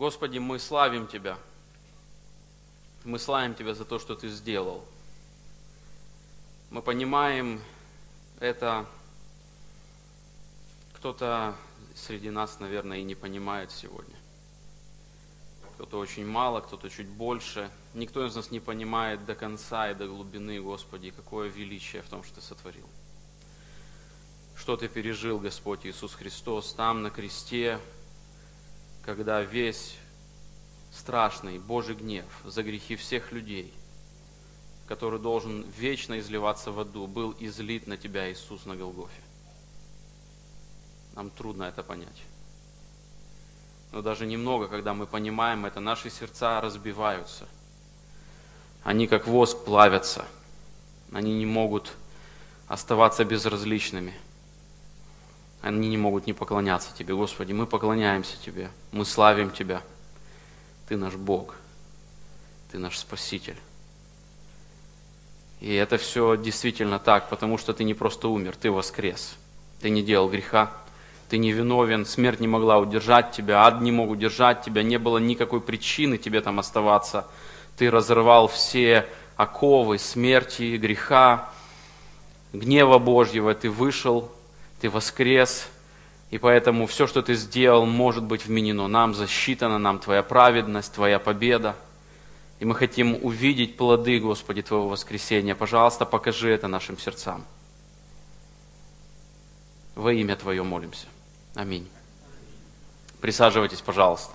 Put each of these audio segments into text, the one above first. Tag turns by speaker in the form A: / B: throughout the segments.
A: Господи, мы славим Тебя. Мы славим Тебя за то, что Ты сделал. Мы понимаем это. Кто-то среди нас, наверное, и не понимает сегодня. Кто-то очень мало, кто-то чуть больше. Никто из нас не понимает до конца и до глубины, Господи, какое величие в том, что Ты сотворил. Что Ты пережил, Господь Иисус Христос, там на кресте, когда весь страшный Божий гнев за грехи всех людей, который должен вечно изливаться в аду, был излит на Тебя, Иисус, на Голгофе. Нам трудно это понять. Но даже немного, когда мы понимаем это, наши сердца разбиваются. Они как воск плавятся. Они не могут оставаться безразличными. Они не могут не поклоняться Тебе. Господи, мы поклоняемся Тебе. Мы славим Тебя. Ты наш Бог. Ты наш Спаситель. И это все действительно так, потому что Ты не просто умер, Ты воскрес. Ты не делал греха. Ты не виновен, смерть не могла удержать Тебя, ад не мог удержать Тебя, не было никакой причины Тебе там оставаться. Ты разорвал все оковы смерти, греха, гнева Божьего. Ты вышел, Ты воскрес, и поэтому все, что Ты сделал, может быть вменено нам, засчитано нам, Твоя праведность, Твоя победа. И мы хотим увидеть плоды, Господи, Твоего воскресения. Пожалуйста, покажи это нашим сердцам. Во имя Твое молимся. Аминь. Присаживайтесь, пожалуйста.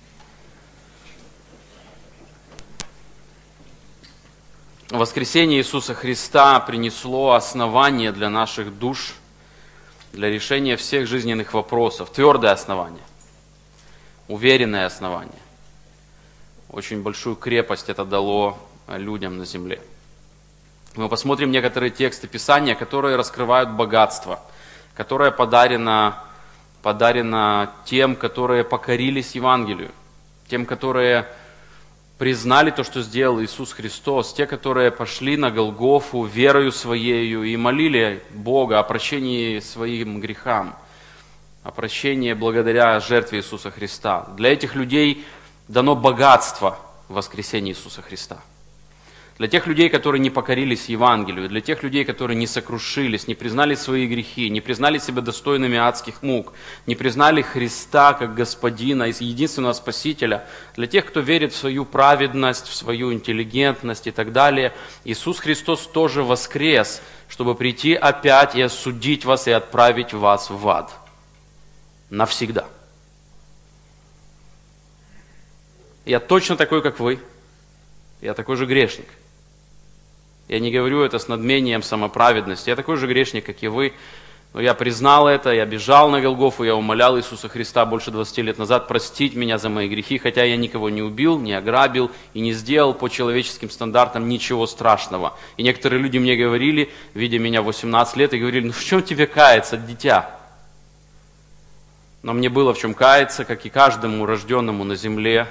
A: Воскресение Иисуса Христа принесло основание для наших душ, для решения всех жизненных вопросов. Твердое основание, уверенное основание. Очень большую крепость это дало людям на земле. Мы посмотрим некоторые тексты Писания, которые раскрывают богатство, которое подарено тем, которые покорились Евангелию, тем, которые признали то, что сделал Иисус Христос, те, которые пошли на Голгофу верою своею и молили Бога о прощении своим грехам, о прощении благодаря жертве Иисуса Христа. Для этих людей дано богатство в воскресении Иисуса Христа. Для тех людей, которые не покорились Евангелию, для тех людей, которые не сокрушились, не признали свои грехи, не признали себя достойными адских мук, не признали Христа как Господина и единственного Спасителя, для тех, кто верит в свою праведность, в свою интеллигентность и так далее, Иисус Христос тоже воскрес, чтобы прийти опять и осудить вас и отправить вас в ад. Навсегда. Я точно такой, как вы. Я такой же грешник. Я не говорю это с надмением самоправедности. Я такой же грешник, как и вы. Но я признал это, я бежал на Голгофу, я умолял Иисуса Христа больше 20 лет назад простить меня за мои грехи, хотя я никого не убил, не ограбил и не сделал по человеческим стандартам ничего страшного. И некоторые люди мне говорили, видя меня 18 лет, и говорили: ну в чем тебе каяться, дитя? Но мне было в чем каяться, как и каждому рожденному на земле.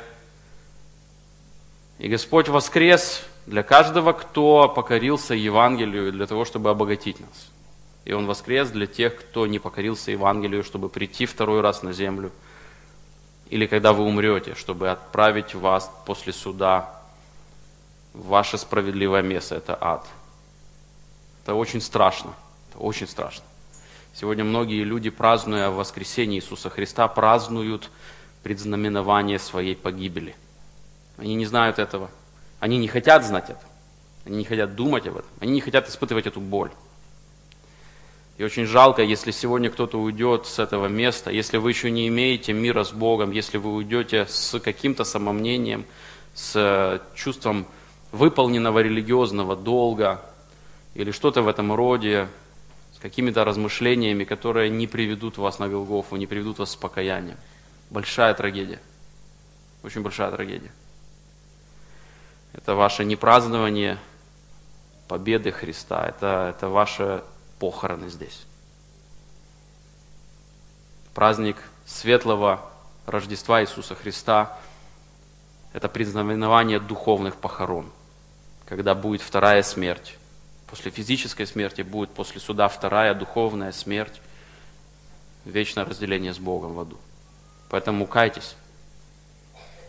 A: И Господь воскрес для каждого, кто покорился Евангелию, для того, чтобы обогатить нас. И Он воскрес для тех, кто не покорился Евангелию, чтобы прийти второй раз на землю. Или когда вы умрете, чтобы отправить вас после суда в ваше справедливое место. Это ад. Это очень страшно. Это очень страшно. Сегодня многие люди, празднуя воскресение Иисуса Христа, празднуют предзнаменование своей погибели. Они не знают этого. Они не хотят знать это. Они не хотят думать об этом. Они не хотят испытывать эту боль. И очень жалко, если сегодня кто-то уйдет с этого места, если вы еще не имеете мира с Богом, если вы уйдете с каким-то самомнением, с чувством выполненного религиозного долга или что-то в этом роде, с какими-то размышлениями, которые не приведут вас на Голгофу, не приведут вас к покаянию. Большая трагедия. Очень большая трагедия. Это ваше непразднование победы Христа, это ваши похороны здесь. Праздник светлого Рождества Иисуса Христа – это предзнаменование духовных похорон, когда будет вторая смерть. После физической смерти будет после суда вторая духовная смерть, вечное разделение с Богом в аду. Поэтому кайтесь.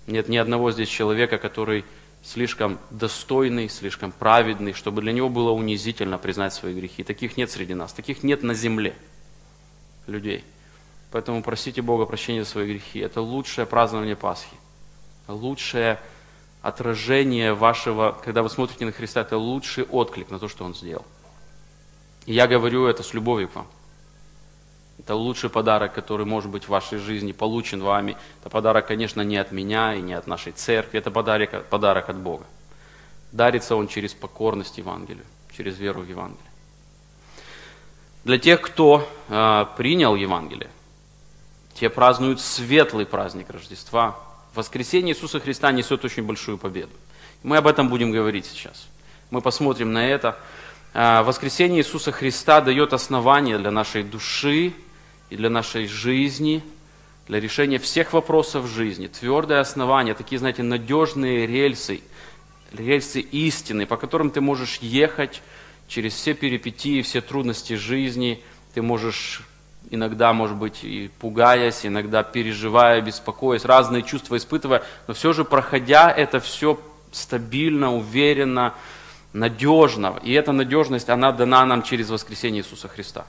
A: Нет ни одного здесь человека, который слишком достойный, слишком праведный, чтобы для него было унизительно признать свои грехи. Таких нет среди нас, таких нет на земле людей. Поэтому просите Бога прощения за свои грехи. Это лучшее празднование Пасхи, лучшее отражение вашего, когда вы смотрите на Христа, это лучший отклик на то, что Он сделал. И я говорю это с любовью к вам. Это лучший подарок, который может быть в вашей жизни получен вами. Это подарок, конечно, не от меня и не от нашей церкви. Это подарок от Бога. Дарится он через покорность Евангелию, через веру в Евангелие. Для тех, кто принял Евангелие, те празднуют светлый праздник Рождества. Воскресение Иисуса Христа несет очень большую победу. Мы об этом будем говорить сейчас. Мы посмотрим на это. Воскресение Иисуса Христа дает основание для нашей души и для нашей жизни, для решения всех вопросов жизни. Твердое основание, такие, знаете, надежные рельсы истины, по которым ты можешь ехать через все перипетии, все трудности жизни. Ты можешь иногда, может быть, и пугаясь, иногда переживая, беспокоясь, разные чувства испытывая, но все же проходя это все стабильно, уверенно, надежно. И эта надежность, она дана нам через воскресение Иисуса Христа.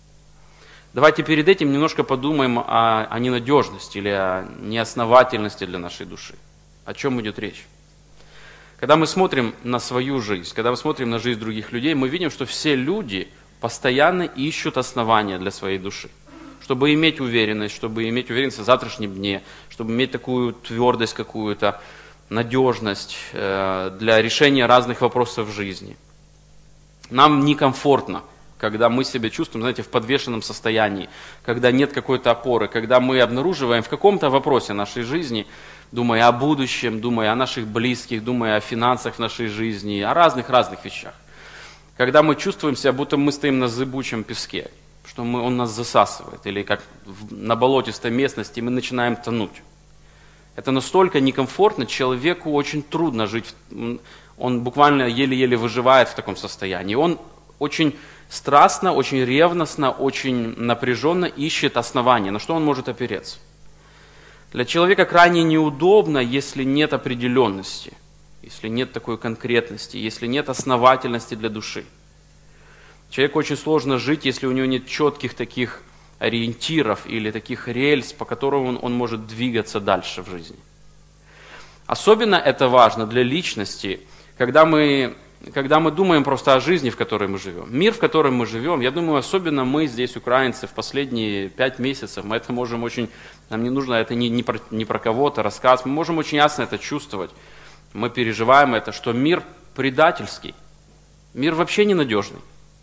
A: Давайте перед этим немножко подумаем о ненадежности или о неосновательности для нашей души. О чем идет речь? Когда мы смотрим на свою жизнь, когда мы смотрим на жизнь других людей, мы видим, что все люди постоянно ищут основания для своей души. Чтобы иметь уверенность в завтрашнем дне, чтобы иметь такую твердость какую-то, надежность для решения разных вопросов в жизни. Нам некомфортно, когда мы себя чувствуем, знаете, в подвешенном состоянии, когда нет какой-то опоры, когда мы обнаруживаем в каком-то вопросе нашей жизни, думая о будущем, думая о наших близких, думая о финансах в нашей жизни, о разных вещах. Когда мы чувствуем себя, будто мы стоим на зыбучем песке, что он нас засасывает, или как на болотистой местности мы начинаем тонуть. Это настолько некомфортно, человеку очень трудно жить, он буквально еле-еле выживает в таком состоянии. Он очень страстно, очень ревностно, очень напряженно ищет основания, на что он может опереться. Для человека крайне неудобно, если нет определенности, если нет такой конкретности, если нет основательности для души. Человеку очень сложно жить, если у него нет четких таких ориентиров или таких рельс, по которым он может двигаться дальше в жизни. Особенно это важно для личности, когда мы думаем просто о жизни, в которой мы живем. Мир, в котором мы живем, я думаю, особенно мы здесь, украинцы, в последние 5 месяцев, мы это можем очень, нам не нужно, это не про кого-то рассказ, мы можем очень ясно это чувствовать. Мы переживаем это, что мир предательский, мир вообще ненадежный.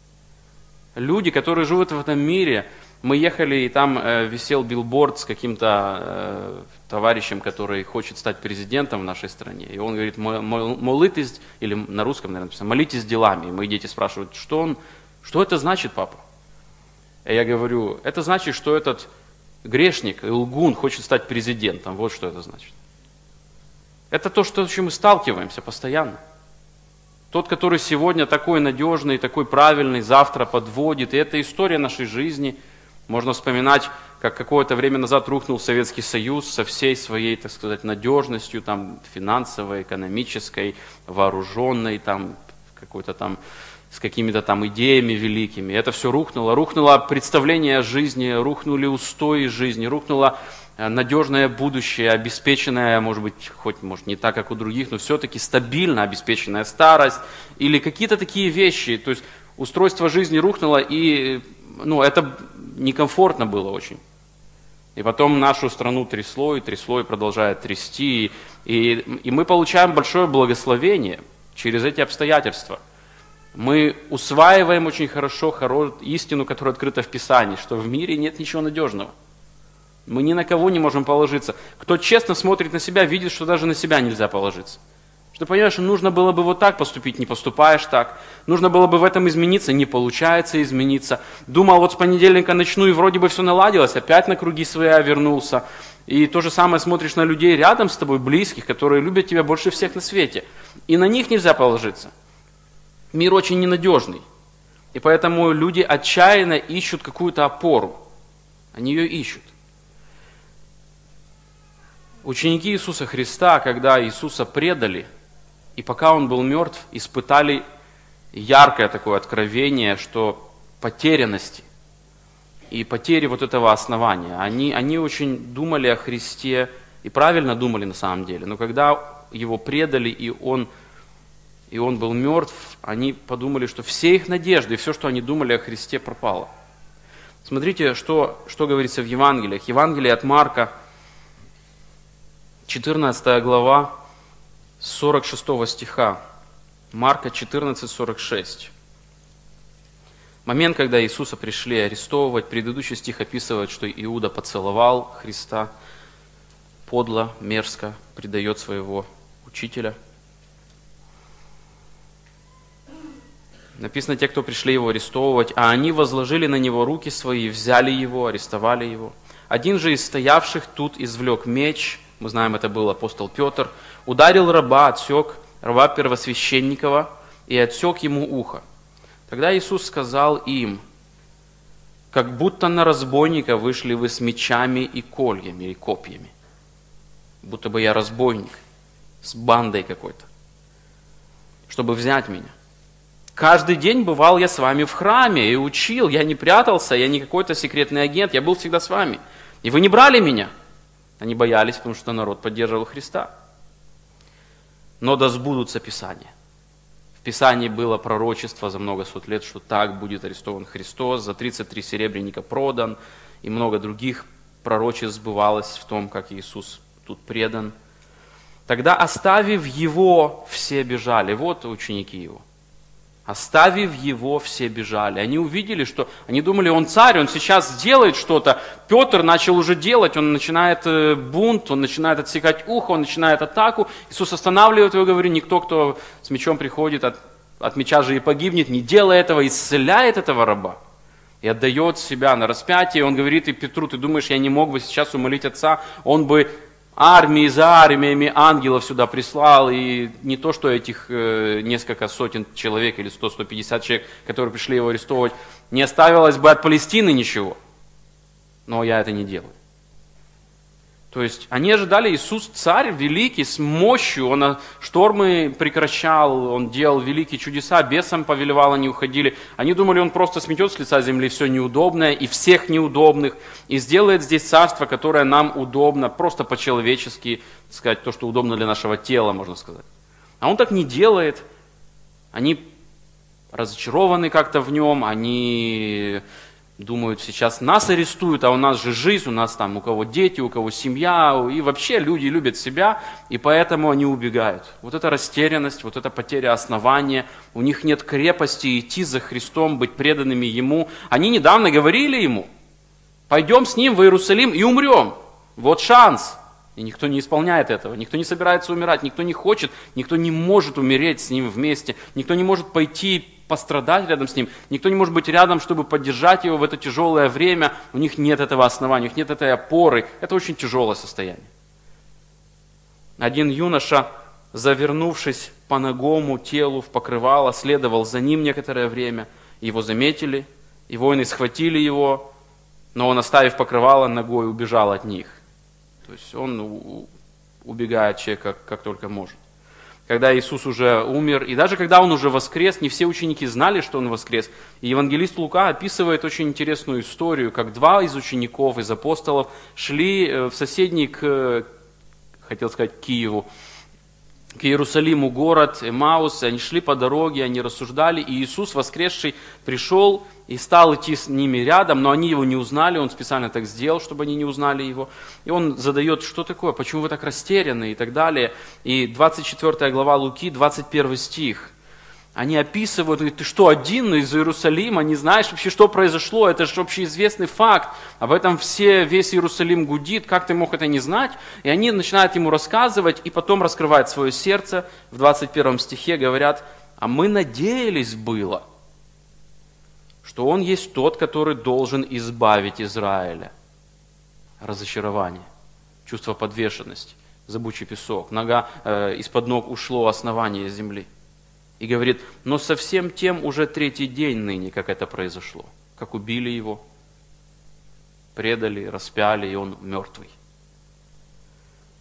A: Люди, которые живут в этом мире, мы ехали, и там висел билборд с каким-то товарищем, который хочет стать президентом в нашей стране. И он говорит, молитесь, или на русском, наверное, написано, молитесь делами. И мои дети спрашивают, что это значит, папа? И я говорю, это значит, что этот грешник, лгун, хочет стать президентом. Вот что это значит. Это то, с чем мы сталкиваемся постоянно. Тот, который сегодня такой надежный, такой правильный, завтра подводит. И это история нашей жизни. Можно вспоминать, как какое-то время назад рухнул Советский Союз со всей своей, так сказать, надежностью, там, финансовой, экономической, вооруженной, там, какой-то там, с какими-то там идеями великими. Это все рухнуло. Рухнуло представление о жизни, рухнули устои жизни, рухнуло надежное будущее, обеспеченное, может быть, может не так, как у других, но все-таки стабильно обеспеченная старость или какие-то такие вещи. То есть устройство жизни рухнуло, и это некомфортно было очень. И потом нашу страну трясло и продолжает трясти. И мы получаем большое благословение через эти обстоятельства. Мы усваиваем очень хорошо истину, которая открыта в Писании, что в мире нет ничего надежного. Мы ни на кого не можем положиться. Кто честно смотрит на себя, видит, что даже на себя нельзя положиться. Что понимаешь, нужно было бы вот так поступить, не поступаешь так. Нужно было бы в этом измениться, не получается измениться. Думал, вот с понедельника начну, и вроде бы все наладилось, опять на круги своя вернулся. И то же самое смотришь на людей рядом с тобой, близких, которые любят тебя больше всех на свете. И на них нельзя положиться. Мир очень ненадежный. И поэтому люди отчаянно ищут какую-то опору. Они ее ищут. Ученики Иисуса Христа, когда Иисуса предали, и пока Он был мертв, испытали яркое такое откровение, что потерянности и потери вот этого основания. Они очень думали о Христе, и правильно думали на самом деле, но когда Его предали, и Он был мертв, они подумали, что все их надежды и все, что они думали о Христе, пропало. Смотрите, что говорится в Евангелиях. Евангелие от Марка, 14 глава, 46 стиха. Марка 14, 46. Момент, когда Иисуса пришли арестовывать, предыдущий стих описывает, что Иуда поцеловал Христа, подло, мерзко предает своего учителя. Написано, те, кто пришли его арестовывать, а они возложили на него руки свои, взяли его, арестовали его. Один же из стоявших тут извлек меч, мы знаем, это был апостол Петр, ударил раба первосвященникова, и отсек ему ухо. Тогда Иисус сказал им: как будто на разбойника вышли вы с мечами и кольями, или копьями. Будто бы я разбойник, с бандой какой-то, чтобы взять меня. Каждый день бывал я с вами в храме и учил, я не прятался, я не какой-то секретный агент, я был всегда с вами. И вы не брали меня. Они боялись, потому что народ поддерживал Христа. Но да сбудутся Писания. В Писании было пророчество за много сот лет, что так будет арестован Христос, за 33 серебряника продан, и много других пророчеств сбывалось в том, как Иисус тут предан. Тогда, оставив Его, все бежали. Вот ученики Его. Оставив Его, все бежали. Они увидели, что... Они думали, Он царь, Он сейчас сделает что-то. Петр начал уже делать, он начинает бунт, он начинает отсекать ухо, он начинает атаку. Иисус останавливает его, говорит: никто, кто с мечом приходит, от меча же и погибнет, не делай этого, исцеляет этого раба. И отдает себя на распятие. Он говорит и Петру: ты думаешь, я не мог бы сейчас умолить Отца? Он бы армии за армиями ангелов сюда прислал, и не то, что этих несколько сотен человек или 100-150 человек, которые пришли его арестовывать, не оставилось бы от Палестины ничего. Но я это не делаю. То есть они ожидали, Иисус царь великий, с мощью, Он штормы прекращал, Он делал великие чудеса, бесам повелевал, они уходили. Они думали, Он просто сметет с лица земли все неудобное и всех неудобных, и сделает здесь царство, которое нам удобно, просто по-человечески, сказать, то, что удобно для нашего тела, можно сказать. А Он так не делает. Они разочарованы как-то в Нем, они... думают, сейчас нас арестуют, а у нас же жизнь, у нас там у кого дети, у кого семья, и вообще люди любят себя, и поэтому они убегают. Вот эта растерянность, вот эта потеря основания, у них нет крепости идти за Христом, быть преданными Ему. Они недавно говорили Ему: пойдем с Ним в Иерусалим и умрем. Вот шанс. И никто не исполняет этого, никто не собирается умирать, никто не хочет, никто не может умереть с Ним вместе, никто не может пойти пострадать рядом с Ним, никто не может быть рядом, чтобы поддержать Его в это тяжелое время. У них нет этого основания, у них нет этой опоры. Это очень тяжелое состояние. Один юноша, завернувшись по нагому телу в покрывало, следовал за Ним некоторое время. Его заметили, и воины схватили его, но он, оставив покрывало, ногой убежал от них. То есть он убегает от человека как только может. Когда Иисус уже умер, и даже когда Он уже воскрес, не все ученики знали, что Он воскрес. И евангелист Лука описывает очень интересную историю, как два из учеников, из апостолов, шли в соседний к Киеву, к Иерусалиму город Эмаус, они шли по дороге, они рассуждали, и Иисус, воскресший, пришел и стал идти с ними рядом, но они Его не узнали, Он специально так сделал, чтобы они не узнали Его. И Он задает: что такое, почему вы так растеряны и так далее. И 24 глава Луки, 21 стих. Они описывают, говорят: ты что, один из Иерусалима, не знаешь вообще, что произошло? Это же общеизвестный факт. Об этом весь Иерусалим гудит, как ты мог это не знать? И они начинают ему рассказывать, и потом раскрывают свое сердце. В 21 стихе говорят: а мы надеялись было, что Он есть тот, который должен избавить Израиля. Разочарование, чувство подвешенности, зыбучий песок, из-под ног ушло основание земли. И говорит: но совсем тем уже 3-й день ныне, как это произошло, как убили Его, предали, распяли, и Он мертвый.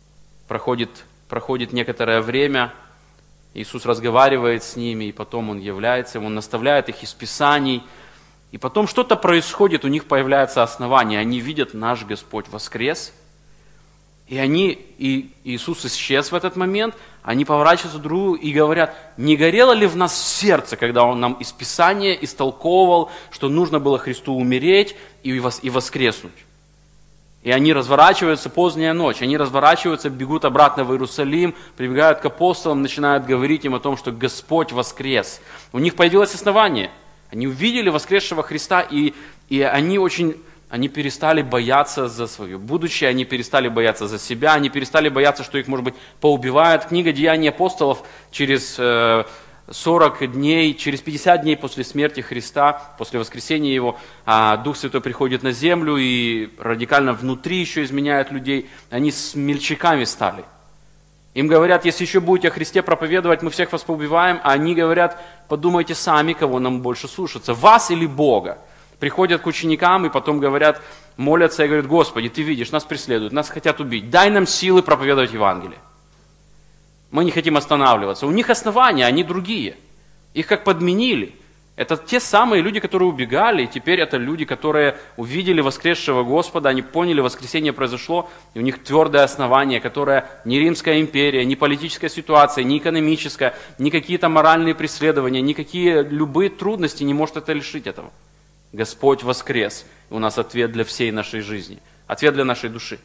A: проходит некоторое время, Иисус разговаривает с ними, и потом Он является им, Он наставляет их из Писаний. И потом что-то происходит, у них появляется основание, они видят, наш Господь воскрес. И Иисус исчез в этот момент, они поворачиваются друг к другу и говорят, не горело ли в нас сердце, когда Он нам из Писания истолковывал, что нужно было Христу умереть и воскреснуть. И они разворачиваются, поздняя ночь, они разворачиваются, бегут обратно в Иерусалим, прибегают к апостолам, начинают говорить им о том, что Господь воскрес. У них появилось основание. Они увидели воскресшего Христа, и они перестали бояться за свое будущее, они перестали бояться за себя, они перестали бояться, что их, может быть, поубивают. Книга «Деяний апостолов» через 40 дней, через 50 дней после смерти Христа, после воскресения Его, Дух Святой приходит на землю и радикально внутри еще изменяет людей. Они смельчаками стали. Им говорят, если еще будете о Христе проповедовать, мы всех вас поубиваем, а они говорят, подумайте сами, кого нам больше слушаться, вас или Бога. Приходят к ученикам и потом говорят, молятся и говорят, Господи, Ты видишь, нас преследуют, нас хотят убить, дай нам силы проповедовать Евангелие. Мы не хотим останавливаться. У них основания, они другие. Их как подменили. Это те самые люди, которые убегали, и теперь это люди, которые увидели воскресшего Господа, они поняли, воскресение произошло, и у них твердое основание, которое не Римская империя, не политическая ситуация, не экономическая, не какие-то моральные преследования, никакие любые трудности не может это лишить этого. Господь воскрес. И у нас ответ для всей нашей жизни, ответ для нашей души.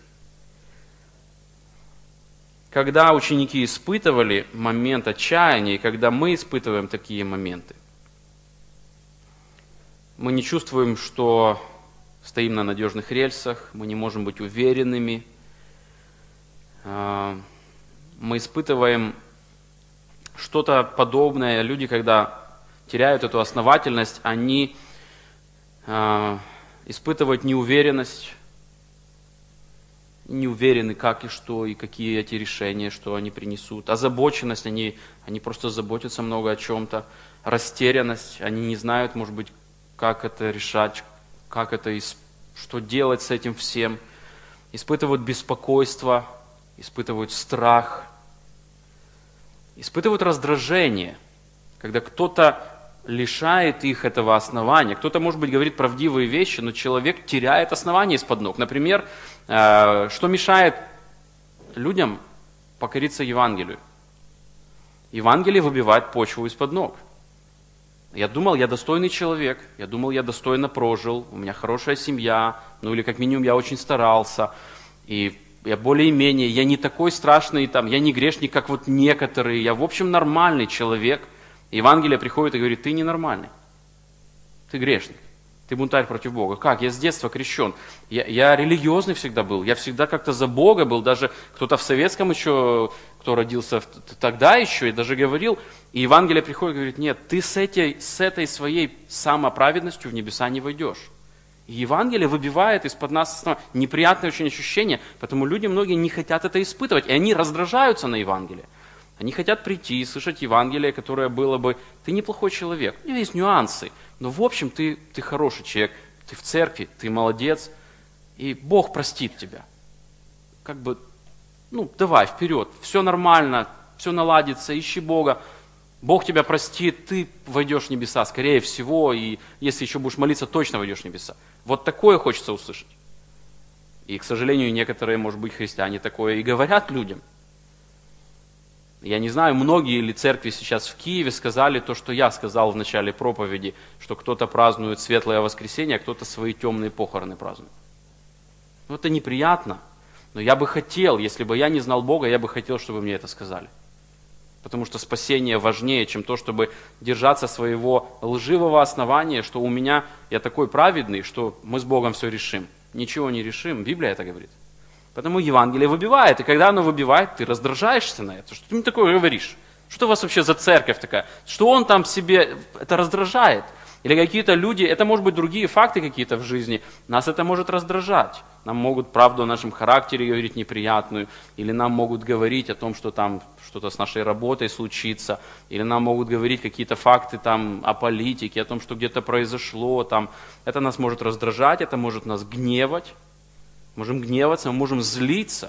A: Когда ученики испытывали момент отчаяния, и когда мы испытываем такие моменты, мы не чувствуем, что стоим на надежных рельсах, мы не можем быть уверенными. Мы испытываем что-то подобное. Люди, когда теряют эту основательность, они испытывают неуверенность, не уверены, как и что, и какие эти решения, что они принесут. Озабоченность, они просто заботятся много о чем-то. Растерянность, они не знают, может быть, как это решать, что делать с этим всем. Испытывают беспокойство, испытывают страх, испытывают раздражение, когда кто-то лишает их этого основания. Кто-то, может быть, говорит правдивые вещи, но человек теряет основание из-под ног. Например, что мешает людям покориться Евангелию? Евангелие выбивает почву из-под ног. Я думал, я достойный человек, я думал, я достойно прожил, у меня хорошая семья, или как минимум я очень старался, и я более-менее, я не такой страшный, я не грешник, как вот некоторые, я в общем нормальный человек. Евангелие приходит и говорит, ты ненормальный, ты грешник, ты бунтарь против Бога. Как? Я с детства крещен, я религиозный всегда был, я всегда как-то за Бога был, даже кто-то в советском еще, кто родился тогда еще, и даже говорил, и Евангелие приходит и говорит, нет, ты с этой своей самоправедностью в небеса не войдешь. И Евангелие выбивает из-под нас неприятное очень ощущение, поэтому люди многие не хотят это испытывать, и они раздражаются на Евангелие. Они хотят прийти и слышать Евангелие, которое было бы, ты неплохой человек, у него есть нюансы, но в общем ты хороший человек, ты в церкви, ты молодец, и Бог простит тебя. Давай, вперед, все нормально, все наладится, ищи Бога, Бог тебя простит, ты войдешь в небеса, скорее всего, и если еще будешь молиться, точно войдешь в небеса. Вот такое хочется услышать. И, к сожалению, некоторые, может быть, христиане такое и говорят людям. Я не знаю, многие ли церкви сейчас в Киеве сказали то, что я сказал в начале проповеди, что кто-то празднует светлое воскресенье, а кто-то свои темные похороны празднует. Это неприятно, но я бы хотел, если бы я не знал Бога, я бы хотел, чтобы мне это сказали. Потому что спасение важнее, чем то, чтобы держаться своего лживого основания, что я такой праведный, что мы с Богом все решим. Ничего не решим, Библия это говорит. Потому Евангелие выбивает, и когда оно выбивает, ты раздражаешься на это. Что ты мне такое говоришь? Что у вас вообще за церковь такая? Что он там себе, это раздражает? Или какие-то люди, это может быть другие факты какие-то в жизни, нас это может раздражать. Нам могут правду о нашем характере говорить неприятную, или нам могут говорить о том, что там что-то с нашей работой случится, или нам могут говорить какие-то факты о политике, о том, что где-то произошло. Это нас может раздражать, это может нас гневать. Можем гневаться, мы можем злиться.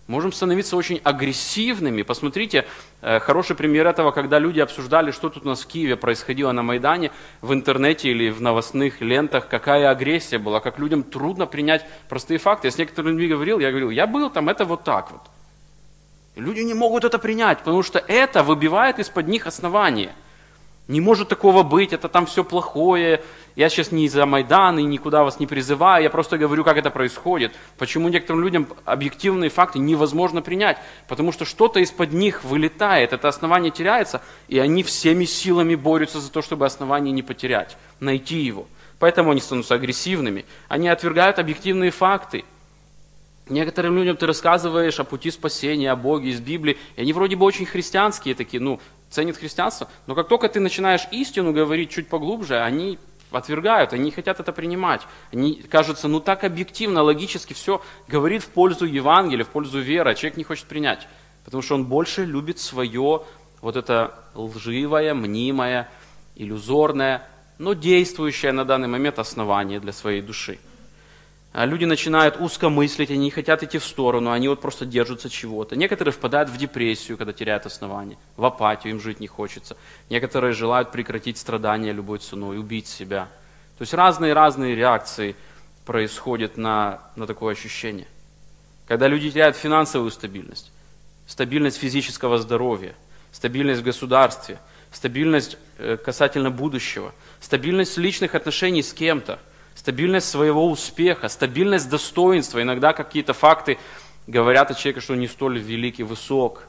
A: Можем становиться очень агрессивными. Посмотрите, хороший пример этого, когда люди обсуждали, что тут у нас в Киеве происходило на Майдане, в интернете или в новостных лентах, какая агрессия была, как людям трудно принять простые факты. Я с некоторыми людьми говорил, я был там, это вот так вот. И люди не могут это принять, потому что это выбивает из-под них основание. Не может такого быть, это там все плохое. Я сейчас не за Майдан и никуда вас не призываю, я просто говорю, как это происходит. Почему некоторым людям объективные факты невозможно принять? Потому что что-то из-под них вылетает, это основание теряется, и они всеми силами борются за то, чтобы основание не потерять, найти его. Поэтому они становятся агрессивными, они отвергают объективные факты. Некоторым людям ты рассказываешь о пути спасения, о Боге из Библии, и они вроде бы очень христианские такие, ценят христианство, но как только ты начинаешь истину говорить чуть поглубже, они отвергают, они не хотят это принимать. Они, кажется, так объективно, логически все говорит в пользу Евангелия, в пользу веры, а человек не хочет принять, потому что он больше любит свое вот это лживое, мнимое, иллюзорное, но действующее на данный момент основание для своей души. А люди начинают узко мыслить, они не хотят идти в сторону, они вот просто держатся чего-то. Некоторые впадают в депрессию, когда теряют основание, в апатию, им жить не хочется. Некоторые желают прекратить страдания любой ценой, убить себя. То есть разные реакции происходят на такое ощущение. Когда люди теряют финансовую стабильность, стабильность физического здоровья, стабильность в государстве, стабильность касательно будущего, стабильность личных отношений с кем-то, стабильность своего успеха, стабильность достоинства. Иногда какие-то факты говорят о человеке, что он не столь великий, высок.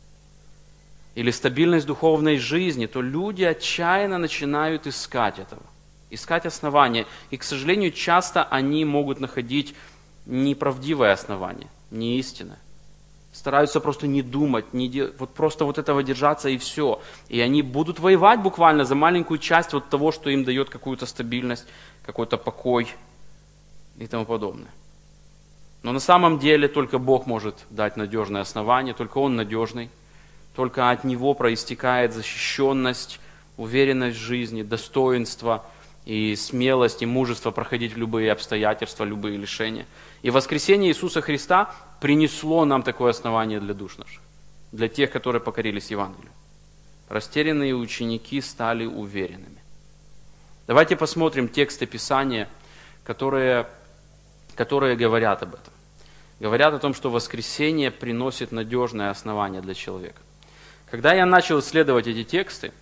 A: Или стабильность духовной жизни, то люди отчаянно начинают искать этого. Искать основания. И, к сожалению, часто они могут находить неправдивое основание, не истинное. Стараются просто не думать, просто вот этого держаться и все. И они будут воевать буквально за маленькую часть вот того, что им дает какую-то стабильность, какой-то покой и тому подобное. Но на самом деле только Бог может дать надежное основание, только Он надежный, только от Него проистекает защищенность, уверенность в жизни, достоинство и смелость, и мужество проходить любые обстоятельства, любые лишения. И воскресение Иисуса Христа принесло нам такое основание для душ наших, для тех, которые покорились Евангелию. Растерянные ученики стали уверенными. Давайте посмотрим тексты Писания, которые говорят об этом. Говорят о том, что воскресение приносит надежное основание для человека. Когда я начал исследовать эти тексты,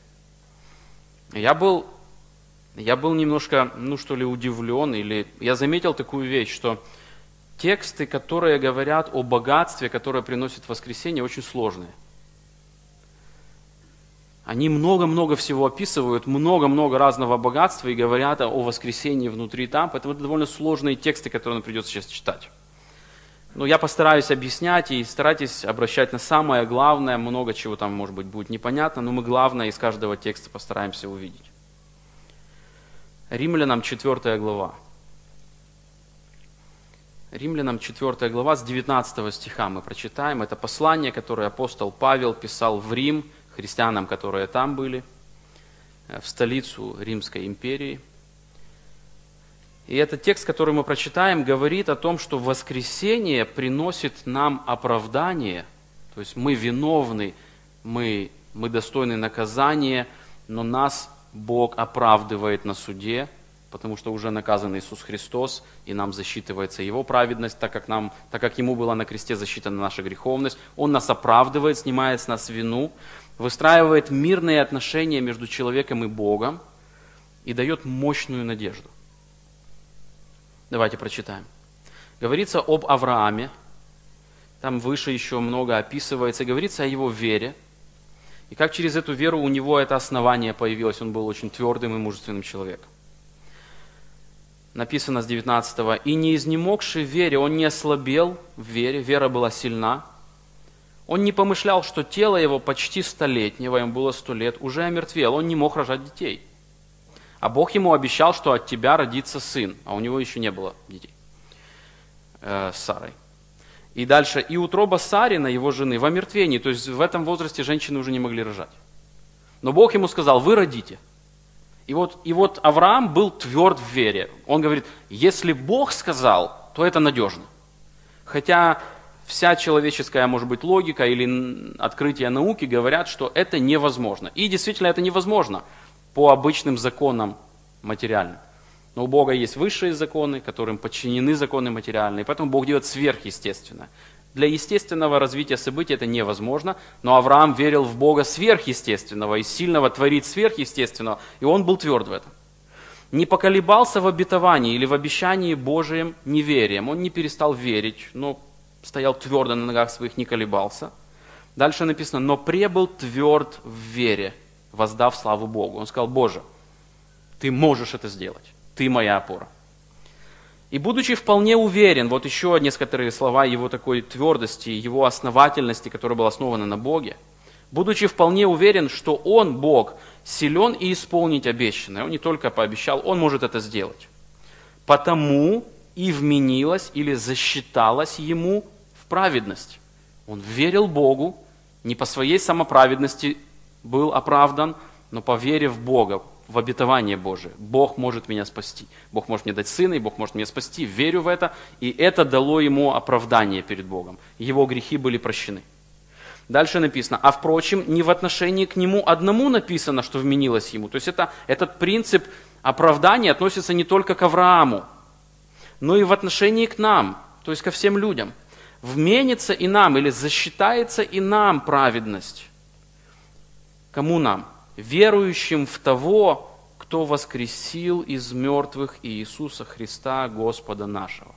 A: я был немножко, удивлен, или я заметил такую вещь, что тексты, которые говорят о богатстве, которое приносит воскресение, очень сложные. Они много-много всего описывают, много-много разного богатства и говорят о воскресении внутри там, поэтому это довольно сложные тексты, которые нам придется сейчас читать. Но я постараюсь объяснять и старайтесь обращать на самое главное, много чего там, может быть, будет непонятно, но мы главное из каждого текста постараемся увидеть. Римлянам 4 глава. Римлянам 4 глава с 19 стиха мы прочитаем. Это послание, которое апостол Павел писал в Рим, христианам, которые там были, в столицу Римской империи. И этот текст, который мы прочитаем, говорит о том, что воскресение приносит нам оправдание, то есть мы виновны, мы достойны наказания, но нас Бог оправдывает на суде, потому что уже наказан Иисус Христос, и нам засчитывается Его праведность, так как Ему была на кресте засчитана наша греховность. Он нас оправдывает, снимает с нас вину, выстраивает мирные отношения между человеком и Богом и дает мощную надежду. Давайте прочитаем. Говорится об Аврааме, там выше еще много описывается, говорится о его вере, и как через эту веру у него это основание появилось, он был очень твердым и мужественным человеком. Написано с 19-го, «И не изнемогший в вере, он не ослабел в вере, вера была сильна. Он не помышлял, что тело его почти 100-летнего, ему было 100 лет, уже омертвело, он не мог рожать детей. А Бог ему обещал, что от тебя родится сын, а у него еще не было детей с Сарой. И дальше, и утроба Сарина, его жены, в омертвении, то есть в этом возрасте женщины уже не могли рожать. Но Бог ему сказал, вы родите. И вот Авраам был тверд в вере. Он говорит, если Бог сказал, то это надежно. Хотя вся человеческая, может быть, логика или открытие науки говорят, что это невозможно. И действительно это невозможно по обычным законам материальным. Но у Бога есть высшие законы, которым подчинены законы материальные, поэтому Бог делает сверхъестественное. Для естественного развития событий это невозможно, но Авраам верил в Бога сверхъестественного и сильного творить сверхъестественного, и он был тверд в этом. Не поколебался в обетовании или в обещании Божием неверием. Он не перестал верить, но стоял твердо на ногах своих, не колебался. Дальше написано, но пребыл тверд в вере, воздав славу Богу. Он сказал, Боже, Ты можешь это сделать, Ты моя опора. И будучи вполне уверен, вот еще некоторые слова его такой твердости, его основательности, которая была основана на Боге, будучи вполне уверен, что Он, Бог, силен и исполнить обещанное. Он не только пообещал, Он может это сделать. Потому и вменилось или засчиталось Ему в праведность. Он верил Богу, не по своей самоправедности был оправдан, но по вере в Бога, в обетование Божие. Бог может меня спасти. Бог может мне дать сына, и Бог может меня спасти. Верю в это, и это дало ему оправдание перед Богом. Его грехи были прощены. Дальше написано, а впрочем, не в отношении к нему одному написано, что вменилось ему. То есть этот принцип оправдания относится не только к Аврааму, но и в отношении к нам, то есть ко всем людям. Вменится и нам, или засчитается и нам праведность. Кому нам? Верующим в того, кто воскресил из мертвых Иисуса Христа, Господа нашего.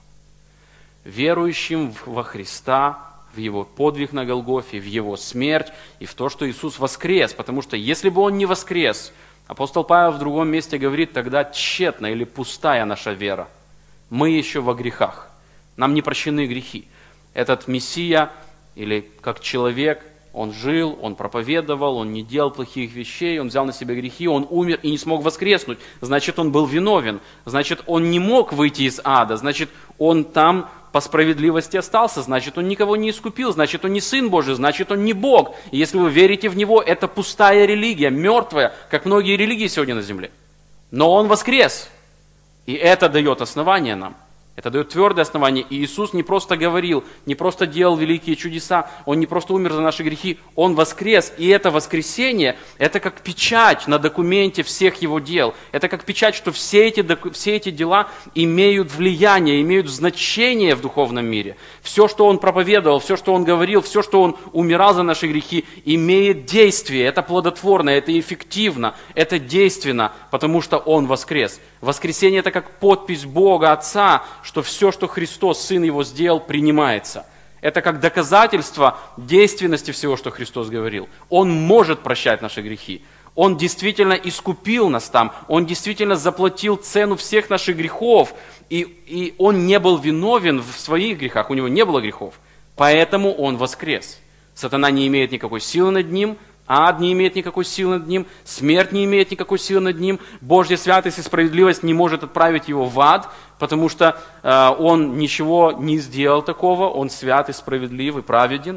A: Верующим во Христа, в Его подвиг на Голгофе, в Его смерть и в то, что Иисус воскрес. Потому что если бы Он не воскрес, апостол Павел в другом месте говорит, тогда тщетна или пустая наша вера. Мы еще во грехах. Нам не прощены грехи. Этот Мессия, или как человек, он жил, он проповедовал, он не делал плохих вещей, он взял на себя грехи, он умер и не смог воскреснуть. Значит, он был виновен. Значит, он не мог выйти из ада. Значит, он там по справедливости остался. Значит, он никого не искупил. Значит, он не Сын Божий. Значит, он не Бог. И если вы верите в Него, это пустая религия, мертвая, как многие религии сегодня на земле. Но Он воскрес. И это дает основание нам. Это дает твердое основание. И Иисус не просто говорил, не просто делал великие чудеса, Он не просто умер за наши грехи, Он воскрес. И это воскресение, это как печать на документе всех Его дел. Это как печать, что все эти дела имеют влияние, имеют значение в духовном мире. Все, что Он проповедовал, все, что Он говорил, все, что Он умирал за наши грехи, имеет действие. Это плодотворно, это эффективно, это действенно, потому что Он воскрес. Воскресение – это как подпись Бога Отца, что все, что Христос, Сын Его, сделал, принимается. Это как доказательство действенности всего, что Христос говорил. Он может прощать наши грехи. Он действительно искупил нас там. Он действительно заплатил цену всех наших грехов. И Он не был виновен в своих грехах. У Него не было грехов. Поэтому Он воскрес. Сатана не имеет никакой силы над Ним. Ад не имеет никакой силы над ним, смерть не имеет никакой силы над ним, Божья святость и справедливость не может отправить его в ад, потому что он ничего не сделал такого, он свят и справедлив и праведен.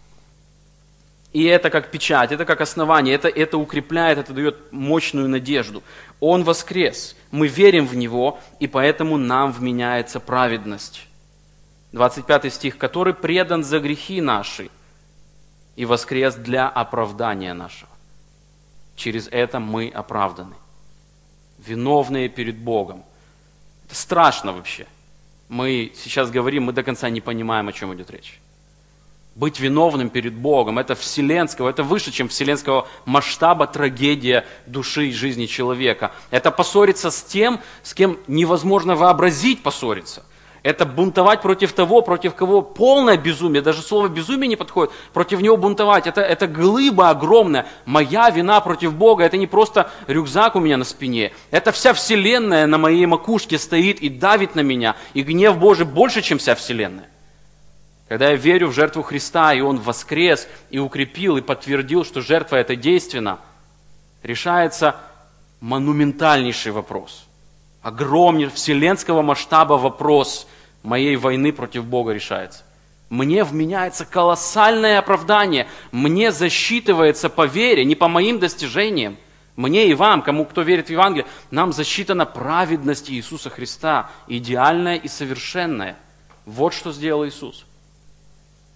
A: И это как печать, это как основание, это укрепляет, это дает мощную надежду. Он воскрес, мы верим в Него, и поэтому нам вменяется праведность. 25 стих, который предан за грехи наши, и воскрес для оправдания нашего. Через это мы оправданы. Виновные перед Богом. Это страшно вообще. Мы сейчас говорим, мы до конца не понимаем, о чем идет речь. Быть виновным перед Богом, это вселенского, это выше, чем вселенского масштаба трагедия души и жизни человека. Это поссориться с тем, с кем невозможно вообразить поссориться. Это бунтовать против того, против кого полное безумие, даже слово безумие не подходит, против него бунтовать. Это глыба огромная. Моя вина против Бога, это не просто рюкзак у меня на спине. Это вся вселенная на моей макушке стоит и давит на меня. И гнев Божий больше, чем вся вселенная. Когда я верю в жертву Христа, и Он воскрес, и укрепил, и подтвердил, что жертва это действенна, решается монументальнейший вопрос. Огромный, вселенского масштаба вопрос моей войны против Бога решается. Мне вменяется колоссальное оправдание. Мне засчитывается по вере, не по моим достижениям. Мне и вам, кто верит в Евангелие, нам засчитана праведность Иисуса Христа, идеальная и совершенная. Вот что сделал Иисус.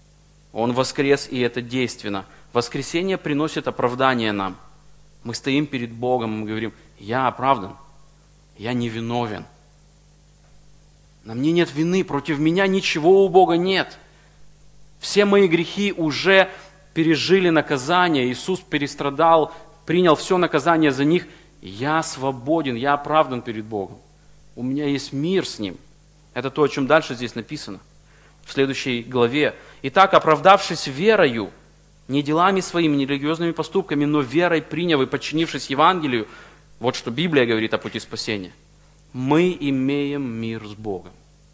A: Он воскрес, и это действенно. Воскресение приносит оправдание нам. Мы стоим перед Богом, и мы говорим: я оправдан, я невиновен. На мне нет вины, против меня ничего у Бога нет. Все мои грехи уже пережили наказание. Иисус перестрадал, принял все наказание за них. Я свободен, я оправдан перед Богом. У меня есть мир с Ним. Это то, о чем дальше здесь написано, в следующей главе. Итак, оправдавшись верою, не делами своими, не религиозными поступками, но верой приняв и подчинившись Евангелию, вот что Библия говорит о пути спасения, мы имеем мир с Богом.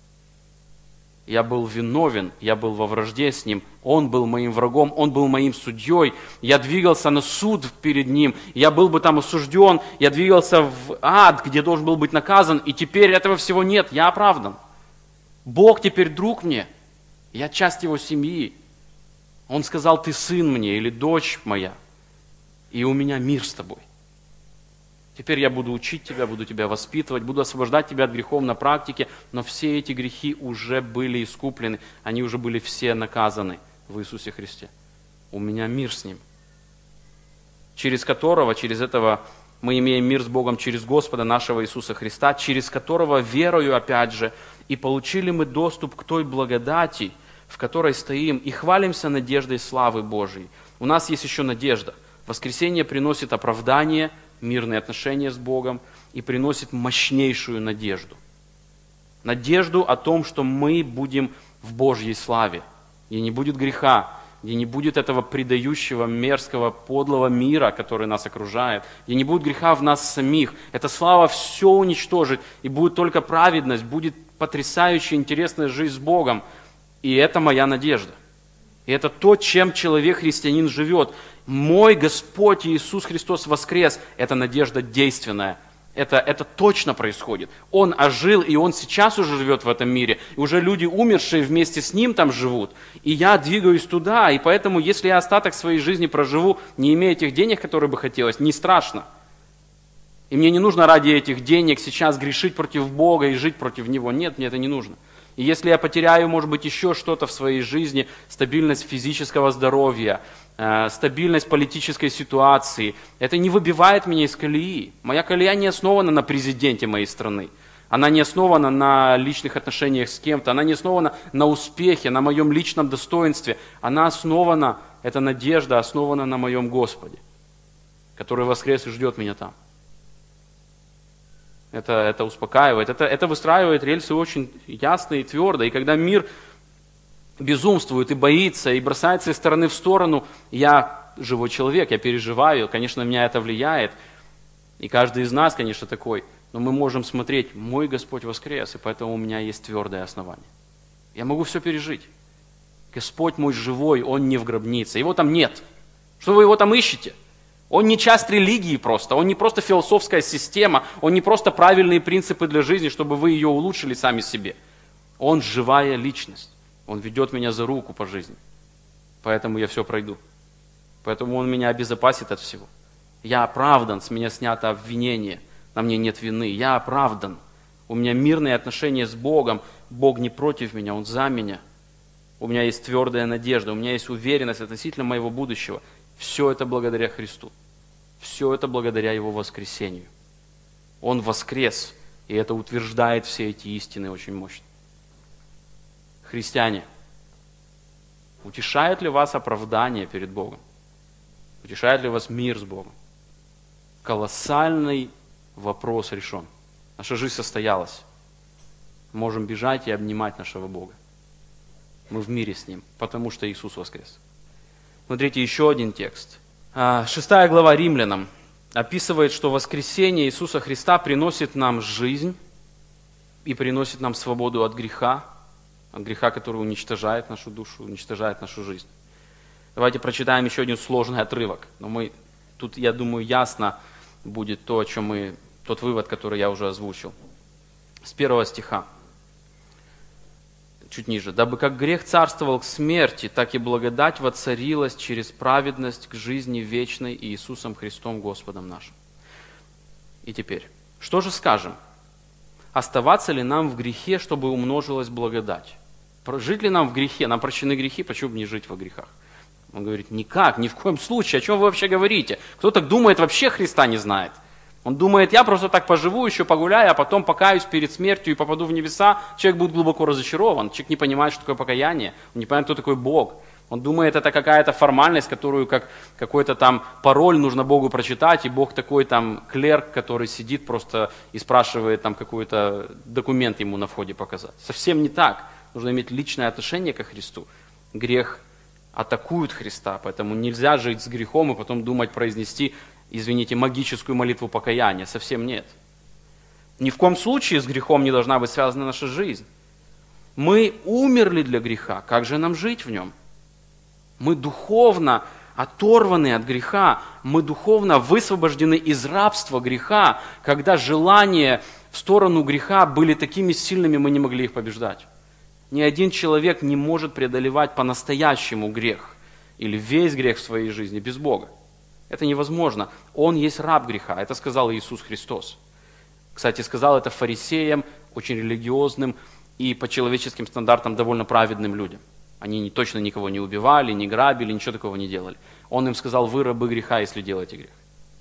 A: Я был виновен, я был во вражде с Ним, Он был моим врагом, Он был моим судьей, я двигался на суд перед Ним, я был бы там осужден, я двигался в ад, где должен был быть наказан, и теперь этого всего нет, я оправдан. Бог теперь друг мне, я часть Его семьи. Он сказал: ты сын мне или дочь моя, и у меня мир с тобой. Теперь я буду учить тебя, буду тебя воспитывать, буду освобождать тебя от грехов на практике, но все эти грехи уже были искуплены, они уже были все наказаны в Иисусе Христе. У меня мир с Ним, через этого мы имеем мир с Богом через Господа нашего Иисуса Христа, через которого верою, опять же, и получили мы доступ к той благодати, в которой стоим, и хвалимся надеждой славы Божией. У нас есть еще надежда. Воскресение приносит оправдание, мирные отношения с Богом и приносит мощнейшую надежду. Надежду о том, что мы будем в Божьей славе, где не будет греха, где не будет этого предающего, мерзкого, подлого мира, который нас окружает, где не будет греха в нас самих. Эта слава все уничтожит, и будет только праведность, будет потрясающая, интересная жизнь с Богом. И это моя надежда. И это то, чем человек-христианин живет. Мой Господь Иисус Христос воскрес. Это надежда действенная. Это точно происходит. Он ожил, и Он сейчас уже живет в этом мире. И уже люди, умершие вместе с Ним, там живут. И я двигаюсь туда. И поэтому, если я остаток своей жизни проживу, не имея тех денег, которые бы хотелось, не страшно. И мне не нужно ради этих денег сейчас грешить против Бога и жить против Него. Нет, мне это не нужно. И если я потеряю, может быть, еще что-то в своей жизни, стабильность физического здоровья, стабильность политической ситуации, это не выбивает меня из колеи. Моя колея не основана на президенте моей страны. Она не основана на личных отношениях с кем-то. Она не основана на успехе, на моем личном достоинстве. Она основана, эта надежда основана на моем Господе, который воскрес и ждет меня там. Это успокаивает, это выстраивает рельсы очень ясно и твердо. И когда мир безумствует и боится, и бросается из стороны в сторону, я живой человек, я переживаю, конечно, на меня это влияет. И каждый из нас, конечно, такой. Но мы можем смотреть: мой Господь воскрес, и поэтому у меня есть твердое основание. Я могу все пережить. Господь мой живой, Он не в гробнице. Его там нет. Что вы его там ищете? Он не часть религии просто, он не просто философская система, он не просто правильные принципы для жизни, чтобы вы ее улучшили сами себе. Он живая личность, он ведет меня за руку по жизни, поэтому я все пройду. Поэтому он меня обезопасит от всего. Я оправдан, с меня снято обвинение, на мне нет вины, я оправдан. У меня мирные отношения с Богом, Бог не против меня, Он за меня. У меня есть твердая надежда, у меня есть уверенность относительно моего будущего. Все это благодаря Христу. Все это благодаря Его воскресению. Он воскрес, и это утверждает все эти истины очень мощно. Христиане, утешает ли вас оправдание перед Богом? Утешает ли вас мир с Богом? Колоссальный вопрос решен. Наша жизнь состоялась. Можем бежать и обнимать нашего Бога. Мы в мире с Ним, потому что Иисус воскрес. Смотрите, еще один текст. 6 глава Римлянам описывает, что воскресение Иисуса Христа приносит нам жизнь и приносит нам свободу от греха, который уничтожает нашу душу, уничтожает нашу жизнь. Давайте прочитаем еще один сложный отрывок. Но тут, я думаю, ясно будет тот вывод, который я уже озвучил. С 1 стиха. Чуть ниже. «Дабы как грех царствовал к смерти, так и благодать воцарилась через праведность к жизни вечной Иисусом Христом Господом нашим». И теперь, что же скажем? Оставаться ли нам в грехе, чтобы умножилась благодать? Жить ли нам в грехе? Нам прощены грехи, почему бы не жить во грехах? Он говорит, никак, ни в коем случае. О чем вы вообще говорите? Кто так думает, вообще Христа не знает. Он думает, я просто так поживу, еще погуляю, а потом покаюсь перед смертью и попаду в небеса. Человек будет глубоко разочарован. Человек не понимает, что такое покаяние. Он не понимает, кто такой Бог. Он думает, это какая-то формальность, которую как какой-то там пароль нужно Богу прочитать, и Бог такой там клерк, который сидит просто и спрашивает там какой-то документ ему на входе показать. Совсем не так. Нужно иметь личное отношение ко Христу. Грех атакует Христа, поэтому нельзя жить с грехом и потом думать произнести, извините, магическую молитву покаяния. Совсем нет. Ни в коем случае с грехом не должна быть связана наша жизнь. Мы умерли для греха, как же нам жить в нем? Мы духовно оторваны от греха, мы духовно высвобождены из рабства греха, когда желания в сторону греха были такими сильными, мы не могли их побеждать. Ни один человек не может преодолевать по-настоящему грех или весь грех в своей жизни без Бога. Это невозможно. Он есть раб греха. Это сказал Иисус Христос. Кстати, сказал это фарисеям, очень религиозным и по человеческим стандартам довольно праведным людям. Они точно никого не убивали, не грабили, ничего такого не делали. Он им сказал, вы рабы греха, если делаете грех.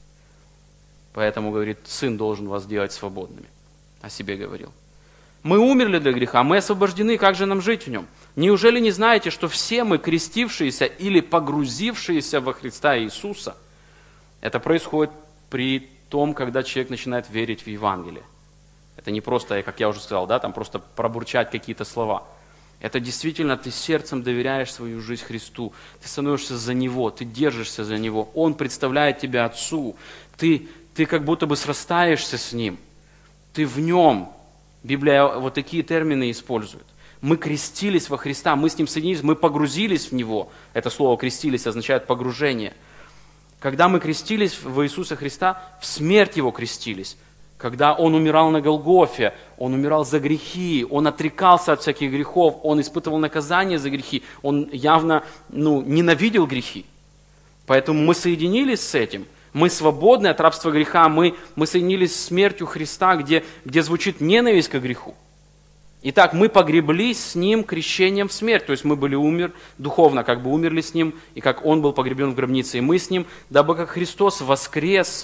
A: Поэтому, говорит, Сын должен вас делать свободными. О себе говорил. Мы умерли для греха, мы освобождены, как же нам жить в нем? Неужели не знаете, что все мы, крестившиеся или погрузившиеся во Христа Иисуса, это происходит при том, когда человек начинает верить в Евангелие. Это не просто, как я уже сказал, да, там просто пробурчать какие-то слова. Это действительно ты сердцем доверяешь свою жизнь Христу, ты становишься за Него, ты держишься за Него, Он представляет тебя Отцу, ты как будто бы срастаешься с Ним, ты в Нем. Библия вот такие термины использует. Мы крестились во Христа, мы с Ним соединились, мы погрузились в Него. Это слово «крестились» означает погружение. Когда мы крестились в Иисуса Христа, в смерть Его крестились. Когда Он умирал на Голгофе, Он умирал за грехи, Он отрекался от всяких грехов, Он испытывал наказание за грехи, Он явно ненавидел грехи. Поэтому мы соединились с этим. Мы свободны от рабства греха, мы соединились с смертью Христа, где звучит ненависть к греху. Итак, мы погреблись с Ним крещением в смерть, то есть мы были духовно как бы умерли с Ним, и как Он был погребен в гробнице, и мы с Ним, дабы как Христос воскрес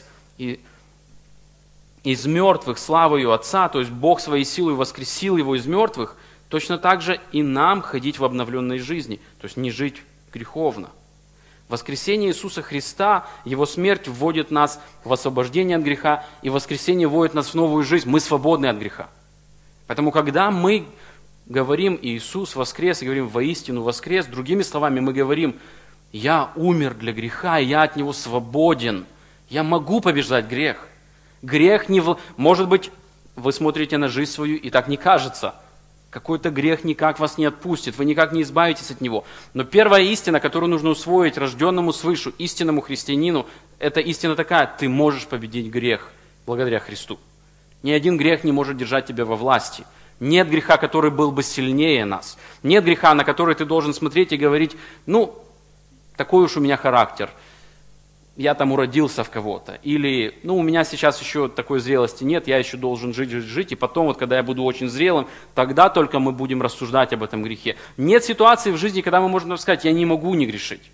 A: из мертвых славою Отца, то есть Бог своей силой воскресил Его из мертвых, точно так же и нам ходить в обновленной жизни, то есть не жить греховно. Воскресение Иисуса Христа, Его смерть вводит нас в освобождение от греха, и воскресение вводит нас в новую жизнь. Мы свободны от греха. Поэтому, когда мы говорим «Иисус воскрес», и говорим «воистину воскрес», другими словами мы говорим «Я умер для греха, и я от него свободен, я могу побеждать грех». Грех не... Может быть, вы смотрите на жизнь свою, и так не кажется. Какой-то грех никак вас не отпустит, вы никак не избавитесь от него. Но первая истина, которую нужно усвоить рожденному свыше, истинному христианину, это истина такая: ты можешь победить грех благодаря Христу. Ни один грех не может держать тебя во власти. Нет греха, который был бы сильнее нас. Нет греха, на который ты должен смотреть и говорить: такой уж у меня характер, я там уродился в кого-то. Или, у меня сейчас еще такой зрелости нет, я еще должен жить, и потом, когда я буду очень зрелым, тогда только мы будем рассуждать об этом грехе. Нет ситуации в жизни, когда мы можем сказать: я не могу не грешить.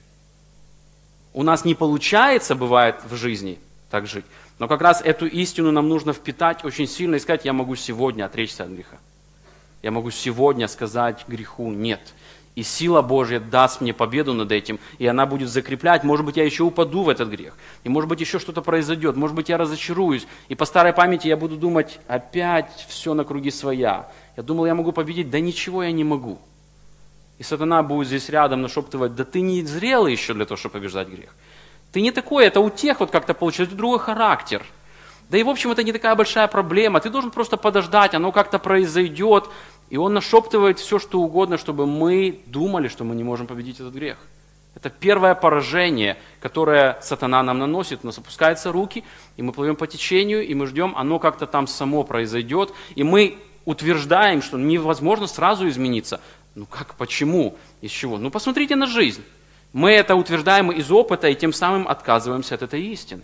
A: У нас не получается, бывает, в жизни так жить. Но как раз эту истину нам нужно впитать очень сильно и сказать: я могу сегодня отречься от греха. Я могу сегодня сказать греху «нет». И сила Божья даст мне победу над этим, и она будет закреплять. Может быть, я еще упаду в этот грех, и может быть, еще что-то произойдет, может быть, я разочаруюсь, и по старой памяти я буду думать: опять все на круги своя. Я думал, я могу победить, да ничего я не могу. И сатана будет здесь рядом нашептывать: да ты не зрелый еще для того, чтобы побеждать грех. Ты не такой, это у тех вот как-то получилось, это другой характер. Да и в общем, это не такая большая проблема, ты должен просто подождать, оно как-то произойдет. И он нашептывает все, что угодно, чтобы мы думали, что мы не можем победить этот грех. Это первое поражение, которое сатана нам наносит. У нас опускаются руки, и мы плывем по течению, и мы ждем, оно как-то там само произойдет. И мы утверждаем, что невозможно сразу измениться. Как, почему, из чего? Посмотрите на жизнь. Мы это утверждаем из опыта, и тем самым отказываемся от этой истины.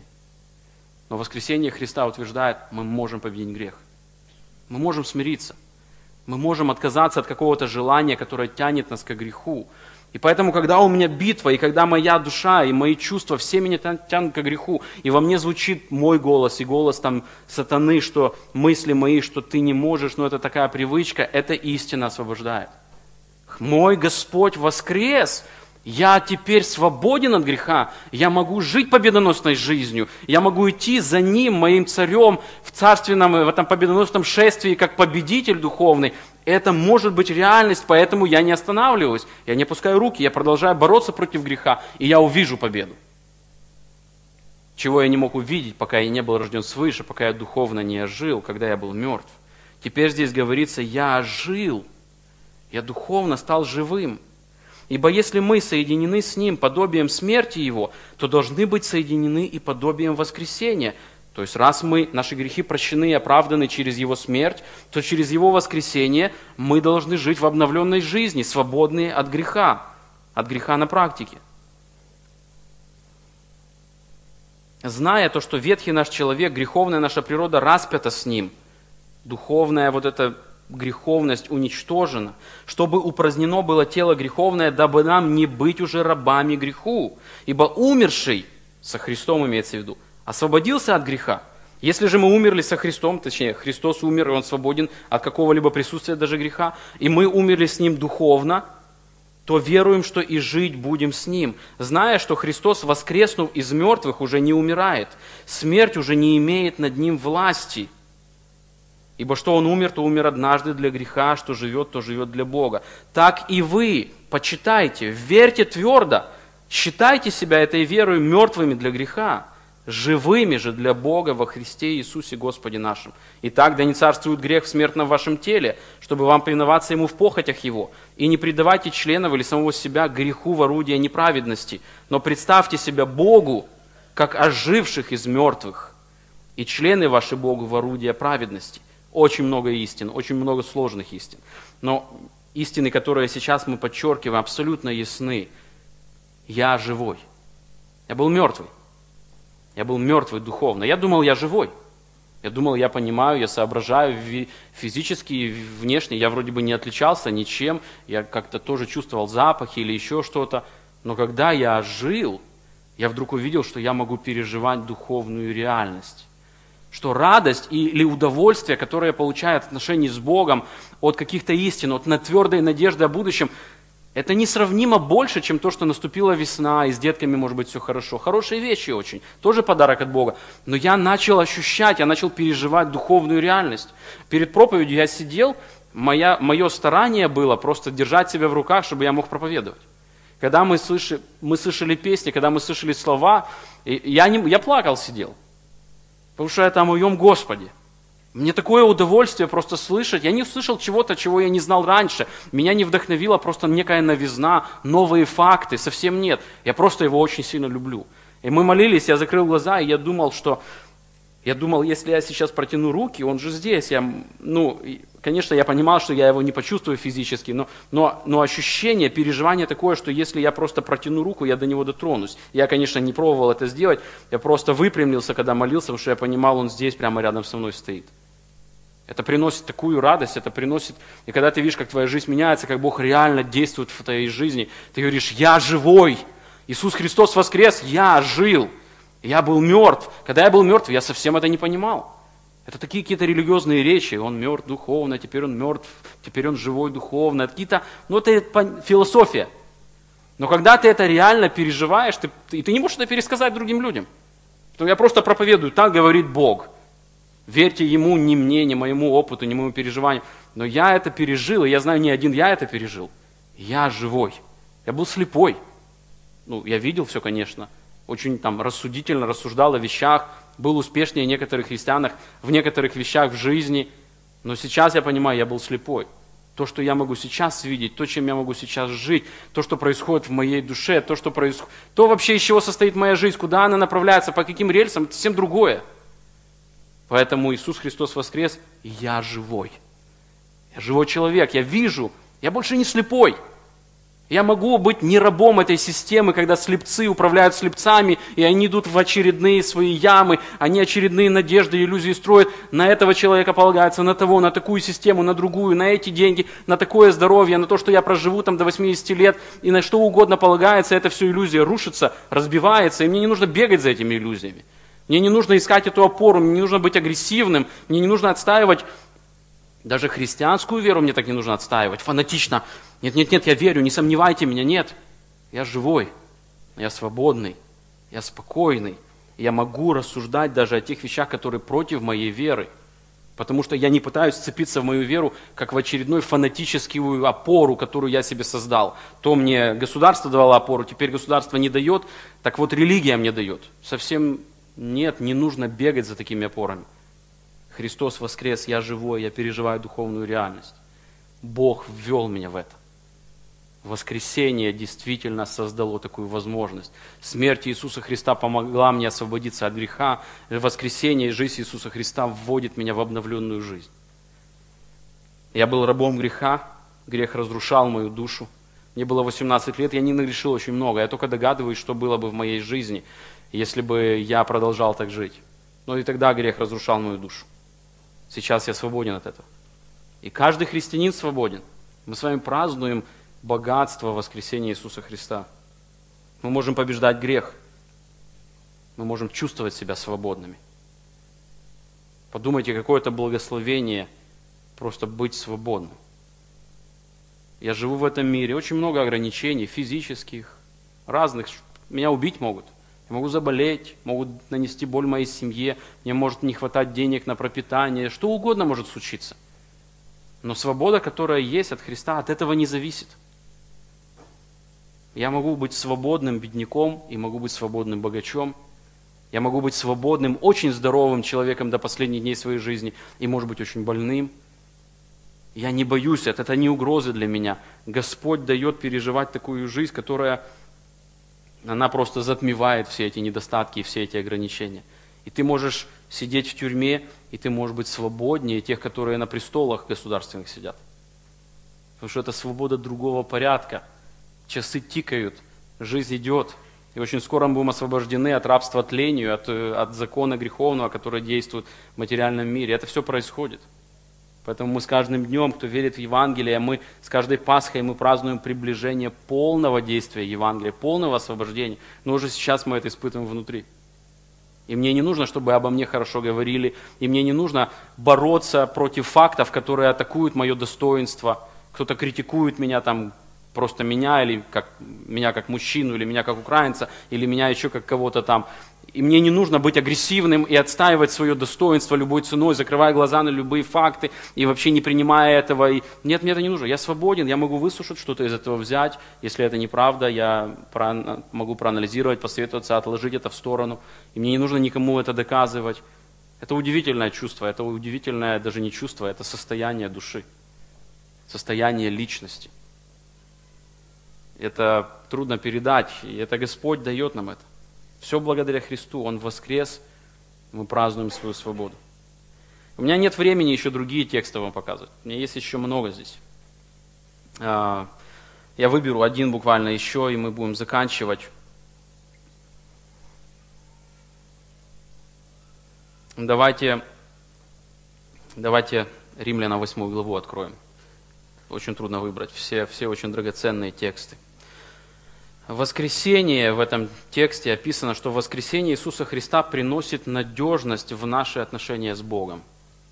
A: Но воскресение Христа утверждает: мы можем победить грех. Мы можем смириться. Мы можем отказаться от какого-то желания, которое тянет нас к греху. И поэтому, когда у меня битва, и когда моя душа, и мои чувства, все меня тянут к греху, и во мне звучит мой голос, и голос там сатаны, что мысли мои, что ты не можешь, но это такая привычка, эта истина освобождает. Мой Господь воскрес, я теперь свободен от греха, я могу жить победоносной жизнью, я могу идти за Ним, моим царем, в царственном, в этом победоносном шествии, как победитель духовный. Это может быть реальность, поэтому я не останавливаюсь, я не опускаю руки, я продолжаю бороться против греха, и я увижу победу. Чего я не мог увидеть, пока я не был рожден свыше, пока я духовно не ожил, когда я был мертв. Теперь здесь говорится, я ожил, я духовно стал живым. Ибо если мы соединены с Ним подобием смерти Его, то должны быть соединены и подобием воскресения. То есть, раз наши грехи прощены и оправданы через Его смерть, то через Его воскресение мы должны жить в обновленной жизни, свободные от греха на практике. Зная то, что ветхий наш человек, греховная наша природа распята с Ним, духовная вот эта греховность уничтожена, чтобы упразднено было тело греховное, дабы нам не быть уже рабами греху. Ибо умерший, со Христом имеется в виду, освободился от греха. Если же мы умерли со Христом, точнее, Христос умер, и Он свободен от какого-либо присутствия даже греха, и мы умерли с Ним духовно, то веруем, что и жить будем с Ним, зная, что Христос, воскреснув из мертвых, уже не умирает. Смерть уже не имеет над Ним власти. Ибо что Он умер, то умер однажды для греха, что живет, то живет для Бога. Так и вы почитайте, верьте твердо, считайте себя этой верой мертвыми для греха, живыми же для Бога во Христе Иисусе Господе нашим. Итак, да не царствует грех в смертном вашем теле, чтобы вам повиноваться Ему в похотях Его. И не предавайте членов или самого себя греху в орудие неправедности, но представьте себя Богу, как оживших из мертвых, и члены ваши Богу в орудие праведности. Очень много истин, очень много сложных истин. Но истины, которые сейчас мы подчеркиваем, абсолютно ясны. Я живой. Я был мертвый. Я был мертвый духовно. Я думал, я живой. Я думал, я понимаю, я соображаю физически и внешне. Я вроде бы не отличался ничем. Я как-то тоже чувствовал запахи или еще что-то. Но когда я жил, я вдруг увидел, что я могу переживать духовную реальность. Что радость или удовольствие, которое я получаю от отношений с Богом, от каких-то истин, от твердой надежды о будущем, это несравнимо больше, чем то, что наступила весна, и с детками может быть все хорошо. Хорошие вещи очень, тоже подарок от Бога. Но я начал ощущать, я начал переживать духовную реальность. Перед проповедью я сидел, мое старание было просто держать себя в руках, чтобы я мог проповедовать. Когда мы слышали песни, когда мы слышали слова, я плакал, сидел. Потому что это о моем Господе. Мне такое удовольствие просто слышать. Я не услышал чего-то, чего я не знал раньше. Меня не вдохновила просто некая новизна, новые факты. Совсем нет. Я просто Его очень сильно люблю. И мы молились, я закрыл глаза, и я думал, если я сейчас протяну руки, Он же здесь. Конечно, я понимал, что я Его не почувствую физически, но ощущение, переживание такое, что если я просто протяну руку, я до Него дотронусь. Я, конечно, не пробовал это сделать, я просто выпрямился, когда молился, потому что я понимал, Он здесь, прямо рядом со мной стоит. Это приносит такую радость, и когда ты видишь, как твоя жизнь меняется, как Бог реально действует в твоей жизни, ты говоришь, я живой, Иисус Христос воскрес, я жил, я был мертв. Когда я был мертв, я совсем это не понимал. Это такие какие-то религиозные речи, он мертв духовно, теперь он мертв, теперь он живой духовно, это философия. Но когда ты это реально переживаешь, ты не можешь это пересказать другим людям. Я просто проповедую, так говорит Бог. Верьте Ему, не мне, не моему опыту, не моему переживанию. Но я это пережил, и я знаю, не один я это пережил. Я живой. Я был слепой. Я видел все, конечно. Очень рассудительно рассуждал о вещах. Был успешнее некоторых христианах в некоторых вещах в жизни. Но сейчас я понимаю, я был слепой. То, что я могу сейчас видеть, то, чем я могу сейчас жить, то, что происходит в моей душе, то вообще, из чего состоит моя жизнь, куда она направляется, по каким рельсам, это совсем другое. Поэтому Иисус Христос воскрес, и я живой. Я живой человек, я вижу, я больше не слепой. Я могу быть не рабом этой системы, когда слепцы управляют слепцами, и они идут в очередные свои ямы, они очередные надежды, иллюзии строят, на этого человека полагаются, на того, на такую систему, на другую, на эти деньги, на такое здоровье, на то, что я проживу там до 80 лет, и на что угодно полагается, это все иллюзия рушится, разбивается, и мне не нужно бегать за этими иллюзиями. Мне не нужно искать эту опору, мне не нужно быть агрессивным, мне не нужно отстаивать даже христианскую веру, мне так не нужно отстаивать, фанатично. Нет, я верю, не сомневайте меня, нет. Я живой, я свободный, я спокойный. Я могу рассуждать даже о тех вещах, которые против моей веры. Потому что я не пытаюсь вцепиться в мою веру, как в очередную фанатическую опору, которую я себе создал. То мне государство давало опору, теперь государство не дает, так вот религия мне дает. Совсем нет, не нужно бегать за такими опорами. Христос воскрес, я живой, я переживаю духовную реальность. Бог ввел меня в это. Воскресение действительно создало такую возможность. Смерть Иисуса Христа помогла мне освободиться от греха. Воскресение и жизнь Иисуса Христа вводит меня в обновленную жизнь. Я был рабом греха, грех разрушал мою душу. Мне было 18 лет, я не нагрешил очень много. Я только догадываюсь, что было бы в моей жизни, если бы я продолжал так жить. Но и тогда грех разрушал мою душу. Сейчас я свободен от этого. И каждый христианин свободен. Мы с вами празднуем богатство воскресения Иисуса Христа. Мы можем побеждать грех. Мы можем чувствовать себя свободными. Подумайте, какое это благословение просто быть свободным. Я живу в этом мире, очень много ограничений физических, разных. Меня убить могут. Я могу заболеть, могут нанести боль моей семье, мне может не хватать денег на пропитание, что угодно может случиться. Но свобода, которая есть от Христа, от этого не зависит. Я могу быть свободным бедняком и могу быть свободным богачом. Я могу быть свободным, очень здоровым человеком до последних дней своей жизни и, может быть, очень больным. Я не боюсь, это не угроза для меня. Господь дает переживать такую жизнь, которая, она просто затмевает все эти недостатки и все эти ограничения. И ты можешь сидеть в тюрьме, и ты можешь быть свободнее тех, которые на престолах государственных сидят. Потому что это свобода другого порядка. Часы тикают, жизнь идет. И очень скоро мы будем освобождены от рабства тлению, от закона греховного, который действует в материальном мире. Это все происходит. Поэтому мы с каждым днем, кто верит в Евангелие, мы с каждой Пасхой мы празднуем приближение полного действия Евангелия, полного освобождения. Но уже сейчас мы это испытываем внутри. И мне не нужно, чтобы обо мне хорошо говорили, и мне не нужно бороться против фактов, которые атакуют мое достоинство. Кто-то критикует меня там, просто меня, или меня как мужчину, или меня как украинца, или меня еще как кого-то там. И мне не нужно быть агрессивным и отстаивать свое достоинство любой ценой, закрывая глаза на любые факты и вообще не принимая этого. И нет, мне это не нужно. Я свободен, я могу выслушать, что-то из этого взять. Если это неправда, я могу проанализировать, посоветоваться, отложить это в сторону. И мне не нужно никому это доказывать. Это удивительное чувство, это удивительное даже не чувство, это состояние души, состояние личности. Это трудно передать, и это Господь дает нам это. Все благодаря Христу, Он воскрес, мы празднуем свою свободу. У меня нет времени еще другие тексты вам показывать, у меня есть еще много здесь. Я выберу один буквально еще, и мы будем заканчивать. Давайте Римлянам 8 главу откроем. Очень трудно выбрать, все очень драгоценные тексты. Воскресение в этом тексте описано, что воскресение Иисуса Христа приносит надежность в наши отношения с Богом.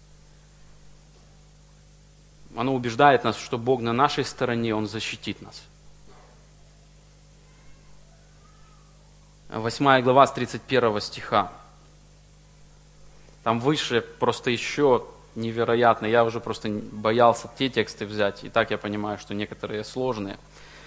A: Оно убеждает нас, что Бог на нашей стороне, Он защитит нас. 8 глава с 31 стиха. Там выше просто еще невероятно. Я уже просто боялся те тексты взять. И так я понимаю, что некоторые сложные.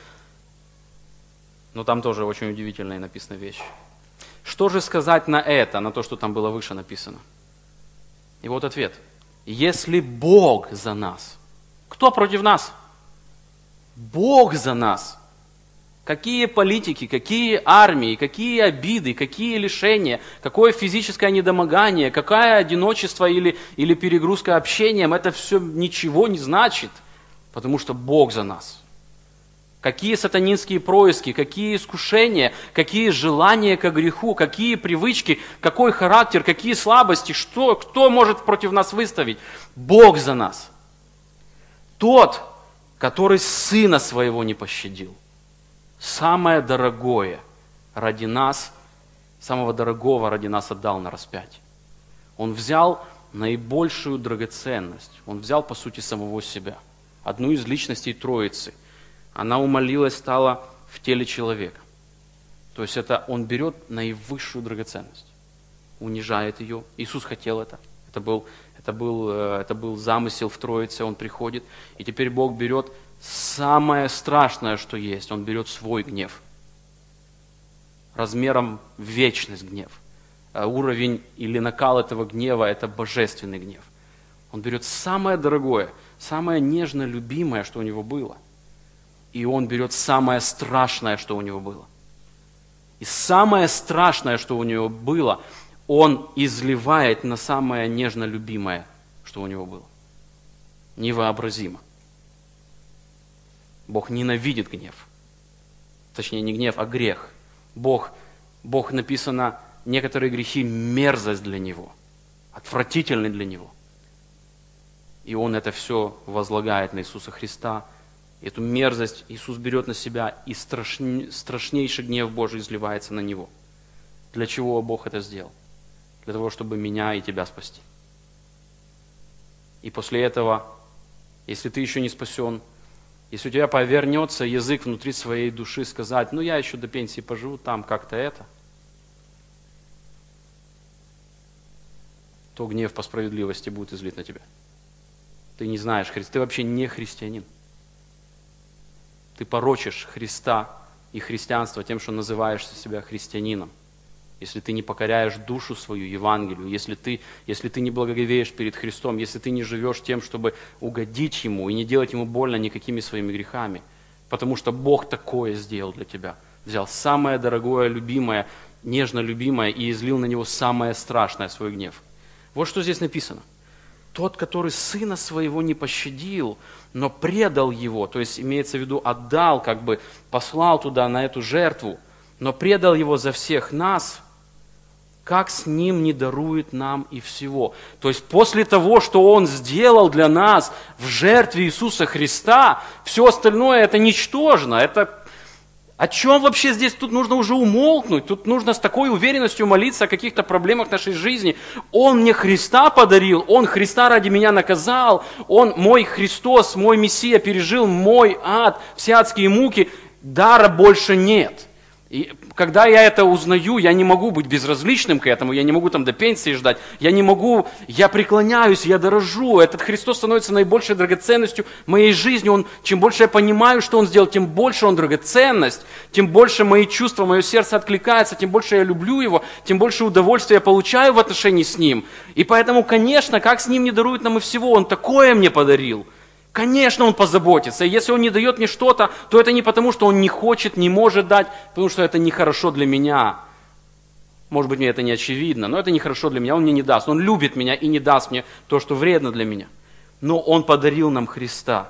A: Но там тоже очень удивительная написана вещь. Что же сказать на это, на то, что там было выше написано? И вот ответ. Если Бог за нас, кто против нас? Бог за нас. Какие политики, какие армии, какие обиды, какие лишения, какое физическое недомогание, какое одиночество или перегрузка общением, это все ничего не значит, потому что Бог за нас. какие сатанинские происки, какие искушения, какие желания ко греху, какие привычки, какой характер, какие слабости, кто может против нас выставить? Бог за нас. Тот, который Сына Своего не пощадил. Самое дорогое ради нас, самого дорогого ради нас отдал на распятие. Он взял наибольшую драгоценность. Он взял, по сути, самого себя. Одну из личностей Троицы. Она умолилась, стала в теле человека. То есть это он берет наивысшую драгоценность, унижает ее. Иисус хотел это. Это был замысел в Троице, он приходит. И теперь Бог берет самое страшное, что есть. Он берет свой гнев. Размером в вечность гнев. Уровень или накал этого гнева – это божественный гнев. Он берет самое дорогое, самое нежно любимое, что у него было. И он берет самое страшное, что у него было. И самое страшное, что у него было, он изливает на самое нежно любимое, что у него было. Невообразимо. Бог ненавидит гнев. Точнее, не гнев, а грех. Бог написано, некоторые грехи мерзость для Него, отвратительны для Него. И Он это все возлагает на Иисуса Христа. Эту мерзость Иисус берет на себя, и страшнейший гнев Божий изливается на Него. Для чего Бог это сделал? Для того, чтобы меня и тебя спасти. И после этого, если ты еще не спасен, если у тебя повернется язык внутри своей души сказать, я еще до пенсии поживу, там как-то это, то гнев по справедливости будет излит на тебя. Ты не знаешь Христа, ты вообще не христианин. Ты порочишь Христа и христианство тем, что называешь себя христианином. Если ты не покоряешь душу свою Евангелию, если ты не благоговеешь перед Христом, если ты не живешь тем, чтобы угодить Ему и не делать Ему больно никакими своими грехами. Потому что Бог такое сделал для тебя. Взял самое дорогое, любимое, нежно любимое и излил на него самое страшное, свой гнев. Вот что здесь написано. Тот, который Сына Своего не пощадил, но предал Его, то есть имеется в виду отдал, послал туда на эту жертву, но предал Его за всех нас, как с Ним не дарует нам и всего. То есть после того, что Он сделал для нас в жертве Иисуса Христа, все остальное это ничтожно, это... О чем вообще здесь? Тут нужно уже умолкнуть, тут нужно с такой уверенностью молиться о каких-то проблемах нашей жизни. Он мне Христа подарил, Он Христа ради меня наказал, Он мой Христос, мой Мессия пережил мой ад, все адские муки, дара больше нет. И когда я это узнаю, я не могу быть безразличным к этому, я не могу до пенсии ждать, я преклоняюсь, я дорожу. Этот Христос становится наибольшей драгоценностью моей жизни. Чем больше я понимаю, что Он сделал, тем больше Он драгоценность, тем больше мои чувства, мое сердце откликается, тем больше я люблю Его, тем больше удовольствия я получаю в отношении с Ним. И поэтому, конечно, как с Ним не дарует нам и всего, Он такое мне подарил. Конечно, Он позаботится. И если Он не дает мне что-то, то это не потому, что Он не хочет, не может дать, потому что это нехорошо для меня. Может быть, мне это не очевидно, но это нехорошо для меня. Он мне не даст. Он любит меня и не даст мне то, что вредно для меня. Но Он подарил нам Христа.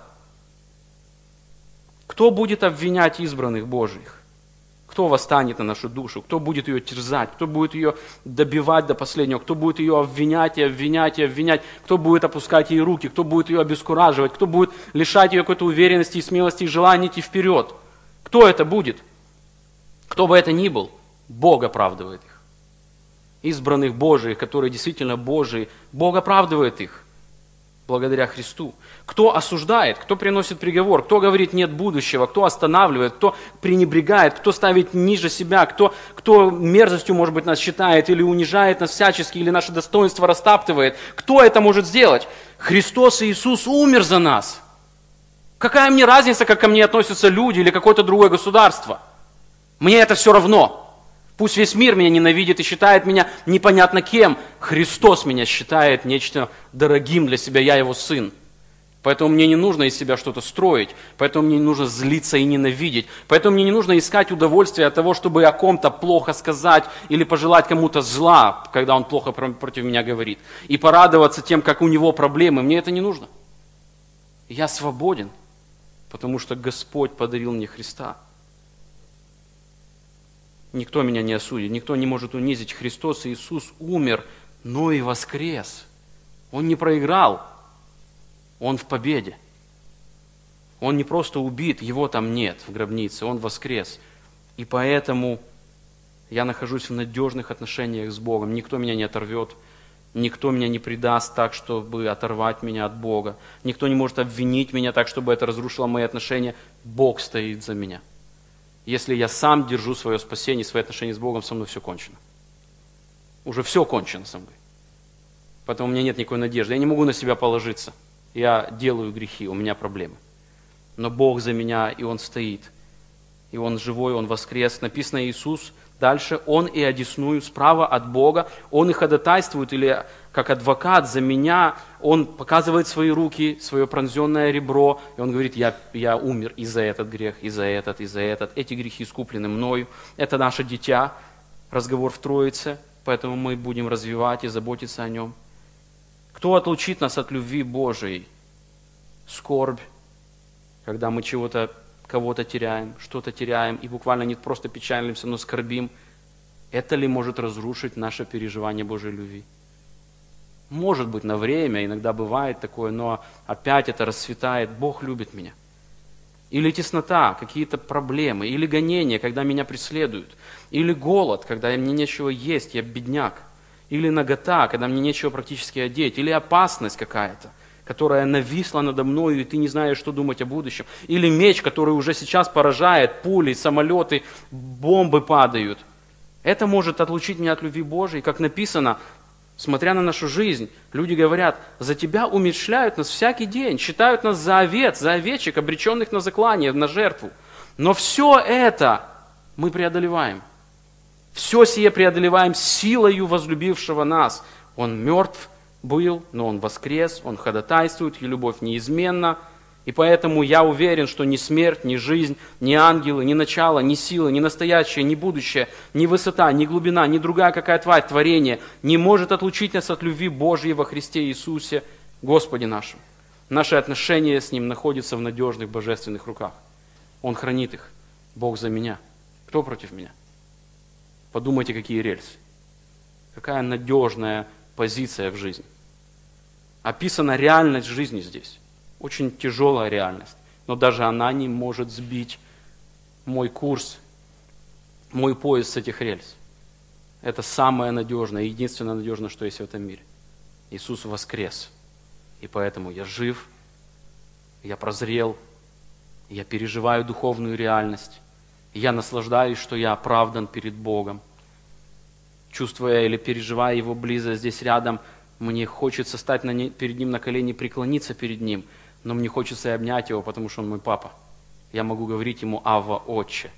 A: Кто будет обвинять избранных Божьих? Кто восстанет на нашу душу? Кто будет ее терзать? Кто будет ее добивать до последнего? Кто будет ее обвинять и обвинять и обвинять? Кто будет опускать ей руки? Кто будет ее обескураживать? Кто будет лишать ее какой-то уверенности и смелости и желания идти вперед? Кто это будет? Кто бы это ни был, Бог оправдывает их. Избранных Божиих, которые действительно Божии, Бог оправдывает их. Благодаря Христу. Кто осуждает, кто приносит приговор, кто говорит нет будущего, кто останавливает, кто пренебрегает, кто ставит ниже себя, кто мерзостью, может быть, нас считает или унижает нас всячески, или наше достоинство растаптывает. Кто это может сделать? Христос Иисус умер за нас. Какая мне разница, как ко мне относятся люди или какое-то другое государство? Мне это все равно. Пусть весь мир меня ненавидит и считает меня непонятно кем. Христос меня считает нечто дорогим для себя, я Его сын. Поэтому мне не нужно из себя что-то строить, поэтому мне не нужно злиться и ненавидеть, поэтому мне не нужно искать удовольствие от того, чтобы о ком-то плохо сказать или пожелать кому-то зла, когда он плохо против меня говорит, и порадоваться тем, как у него проблемы. Мне это не нужно. Я свободен. потому что Господь подарил мне Христа. Никто меня не осудит, никто не может унизить. Христос Иисус умер, но и воскрес. Он не проиграл, Он в победе. Он не просто убит, Его там нет в гробнице, Он воскрес. И поэтому я нахожусь в надежных отношениях с Богом. Никто меня не оторвет, никто меня не предаст так, чтобы оторвать меня от Бога. Никто не может обвинить меня так, чтобы это разрушило мои отношения. Бог стоит за меня. Если я сам держу свое спасение, свои отношения с Богом, со мной все кончено. Уже все кончено со мной. Поэтому у меня нет никакой надежды. Я не могу на себя положиться. Я делаю грехи, у меня проблемы. Но Бог за меня, и Он стоит. И Он живой, Он воскрес. Написано Иисус. Дальше Он и одесную справа от Бога. Он и ходатайствует, или как адвокат за меня. Он показывает свои руки, свое пронзенное ребро. И Он говорит, я умер и за этот грех, и за этот, и за этот. Эти грехи искуплены мною. Это наше дитя. Разговор в Троице. Поэтому мы будем развивать и заботиться о нем. Кто отлучит нас от любви Божией? Скорбь, когда мы кого-то теряем, что-то теряем, и буквально не просто печалимся, но скорбим. Это ли может разрушить наше переживание Божьей любви? Может быть, на время, иногда бывает такое, но опять это расцветает. Бог любит меня. Или теснота, какие-то проблемы, или гонения, когда меня преследуют, или голод, когда мне нечего есть, я бедняк, или нагота, когда мне нечего практически одеть, или опасность какая-то, которая нависла надо мною, и ты не знаешь, что думать о будущем. Или меч, который уже сейчас поражает, пули, самолеты, бомбы падают. Это может отлучить меня от любви Божией. Как написано, смотря на нашу жизнь, люди говорят, за тебя умерщвляют нас всякий день, считают нас за овец, за овечек, обреченных на заклание, на жертву. Но все это мы преодолеваем. Все сие преодолеваем силою возлюбившего нас. Он мертв был, но Он воскрес, Он ходатайствует, и любовь неизменна. И поэтому я уверен, что ни смерть, ни жизнь, ни ангелы, ни начало, ни силы, ни настоящее, ни будущее, ни высота, ни глубина, ни другая какая тварь, творение не может отлучить нас от любви Божьей во Христе Иисусе, Господе нашем. Наши отношения с Ним находятся в надежных божественных руках. Он хранит их. Бог за меня. Кто против меня? Подумайте, какие рельсы. Какая надежная позиция в жизни. Описана реальность жизни здесь. Очень тяжелая реальность. Но даже она не может сбить мой курс, мой поезд с этих рельс. Это самое надежное, единственное надежное, что есть в этом мире. Иисус воскрес. И поэтому я жив, я прозрел, я переживаю духовную реальность. Я наслаждаюсь, что я оправдан перед Богом. Чувствуя или переживая Его близость здесь рядом, мне хочется стать перед Ним на колени, преклониться перед Ним, но мне хочется и обнять Его, потому что Он мой папа. Я могу говорить Ему «Авва, Отче».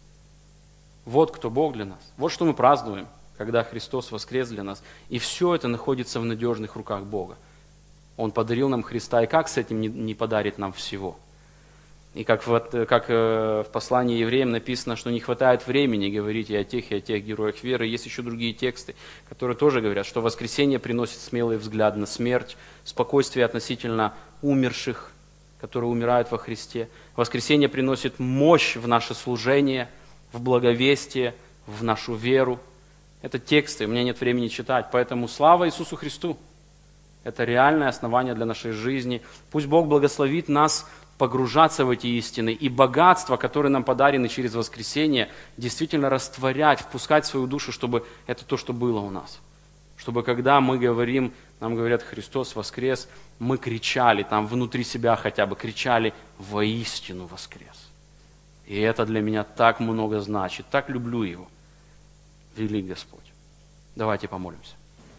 A: Вот кто Бог для нас. Вот что мы празднуем, когда Христос воскрес для нас. И все это находится в надежных руках Бога. Он подарил нам Христа, и как с этим не подарит нам всего? И как в послании евреям написано, что не хватает времени говорить и о тех героях веры. Есть еще другие тексты, которые тоже говорят, что воскресение приносит смелый взгляд на смерть, спокойствие относительно умерших, которые умирают во Христе. Воскресение приносит мощь в наше служение, в благовестие, в нашу веру. Это тексты, у меня нет времени читать, поэтому слава Иисусу Христу. Это реальное основание для нашей жизни. Пусть Бог благословит нас погружаться в эти истины и богатства, которые нам подарены через воскресение, действительно растворять, впускать в свою душу, чтобы это то, что было у нас. Чтобы когда мы говорим, нам говорят «Христос воскрес», мы кричали, там внутри себя хотя бы кричали «Воистину воскрес». И это для меня так много значит, так люблю Его. Велик Господь. Давайте помолимся.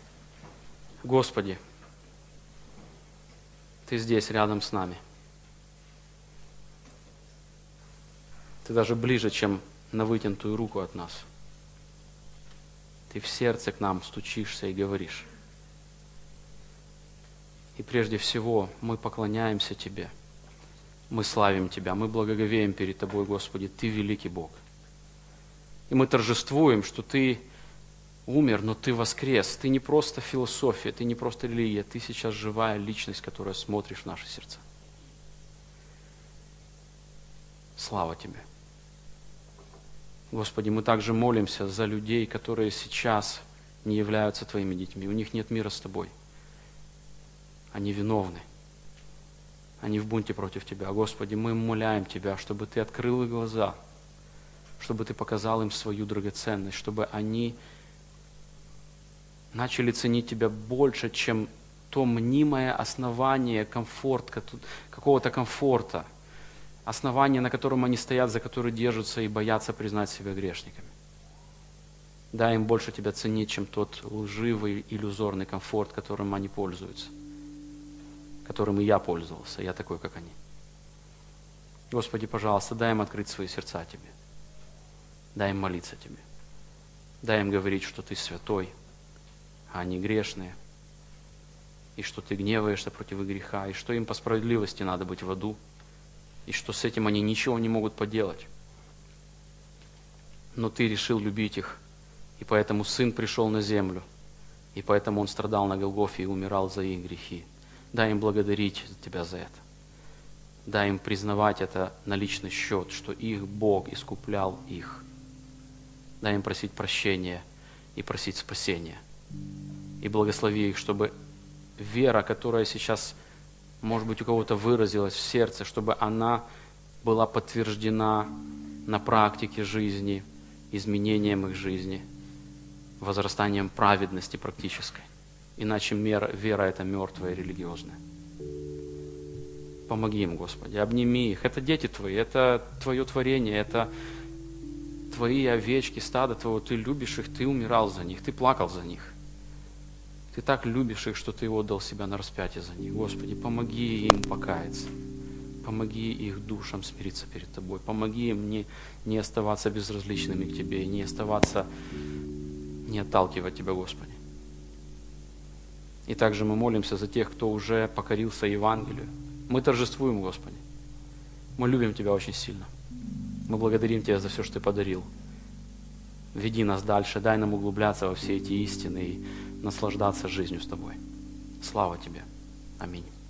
A: Господи, Ты здесь, рядом с нами. Ты даже ближе, чем на вытянутую руку от нас. Ты в сердце к нам стучишься и говоришь. И прежде всего мы поклоняемся Тебе. Мы славим Тебя, мы благоговеем перед Тобой, Господи. Ты великий Бог. И мы торжествуем, что Ты умер, но Ты воскрес. Ты не просто философия, Ты не просто религия. Ты сейчас живая личность, которая смотришь в наши сердца. Слава Тебе. Господи, мы также молимся за людей, которые сейчас не являются Твоими детьми. У них нет мира с Тобой. Они виновны. Они в бунте против Тебя. Господи, мы умоляем Тебя, чтобы Ты открыл их глаза, чтобы Ты показал им свою драгоценность, чтобы они начали ценить Тебя больше, чем то мнимое основание какого-то комфорта, основание, на котором они стоят, за которое держатся и боятся признать себя грешниками. Дай им больше Тебя ценить, чем тот лживый, иллюзорный комфорт, которым они пользуются, которым и я пользовался, я такой, как они. Господи, пожалуйста, дай им открыть свои сердца Тебе. Дай им молиться Тебе. Дай им говорить, что Ты святой, а они грешные, и что Ты гневаешься против их греха, и что им по справедливости надо быть в аду, и что с этим они ничего не могут поделать. Но Ты решил любить их, и поэтому Сын пришел на землю, и поэтому Он страдал на Голгофе и умирал за их грехи. Дай им благодарить Тебя за это. Дай им признавать это на личный счет, что их Бог искуплял их. Дай им просить прощения и просить спасения. И благослови их, чтобы вера, которая сейчас, может быть, у кого-то выразилась в сердце, чтобы она была подтверждена на практике жизни, изменением их жизни, возрастанием праведности практической. Иначе вера это мертвая и религиозная. Помоги им, Господи, обними их. Это дети Твои, это Твое творение, это Твои овечки, стадо Твоего. Ты любишь их, Ты умирал за них, Ты плакал за них. Ты так любишь их, что Ты отдал себя на распятие за них. Господи, помоги им покаяться. Помоги их душам смириться перед Тобой. Помоги им не оставаться безразличными к Тебе, не отталкивать Тебя, Господи. И также мы молимся за тех, кто уже покорился Евангелию. Мы торжествуем, Господи. Мы любим Тебя очень сильно. Мы благодарим Тебя за все, что Ты подарил. Веди нас дальше, дай нам углубляться во все эти истины и наслаждаться жизнью с Тобой. Слава Тебе. Аминь.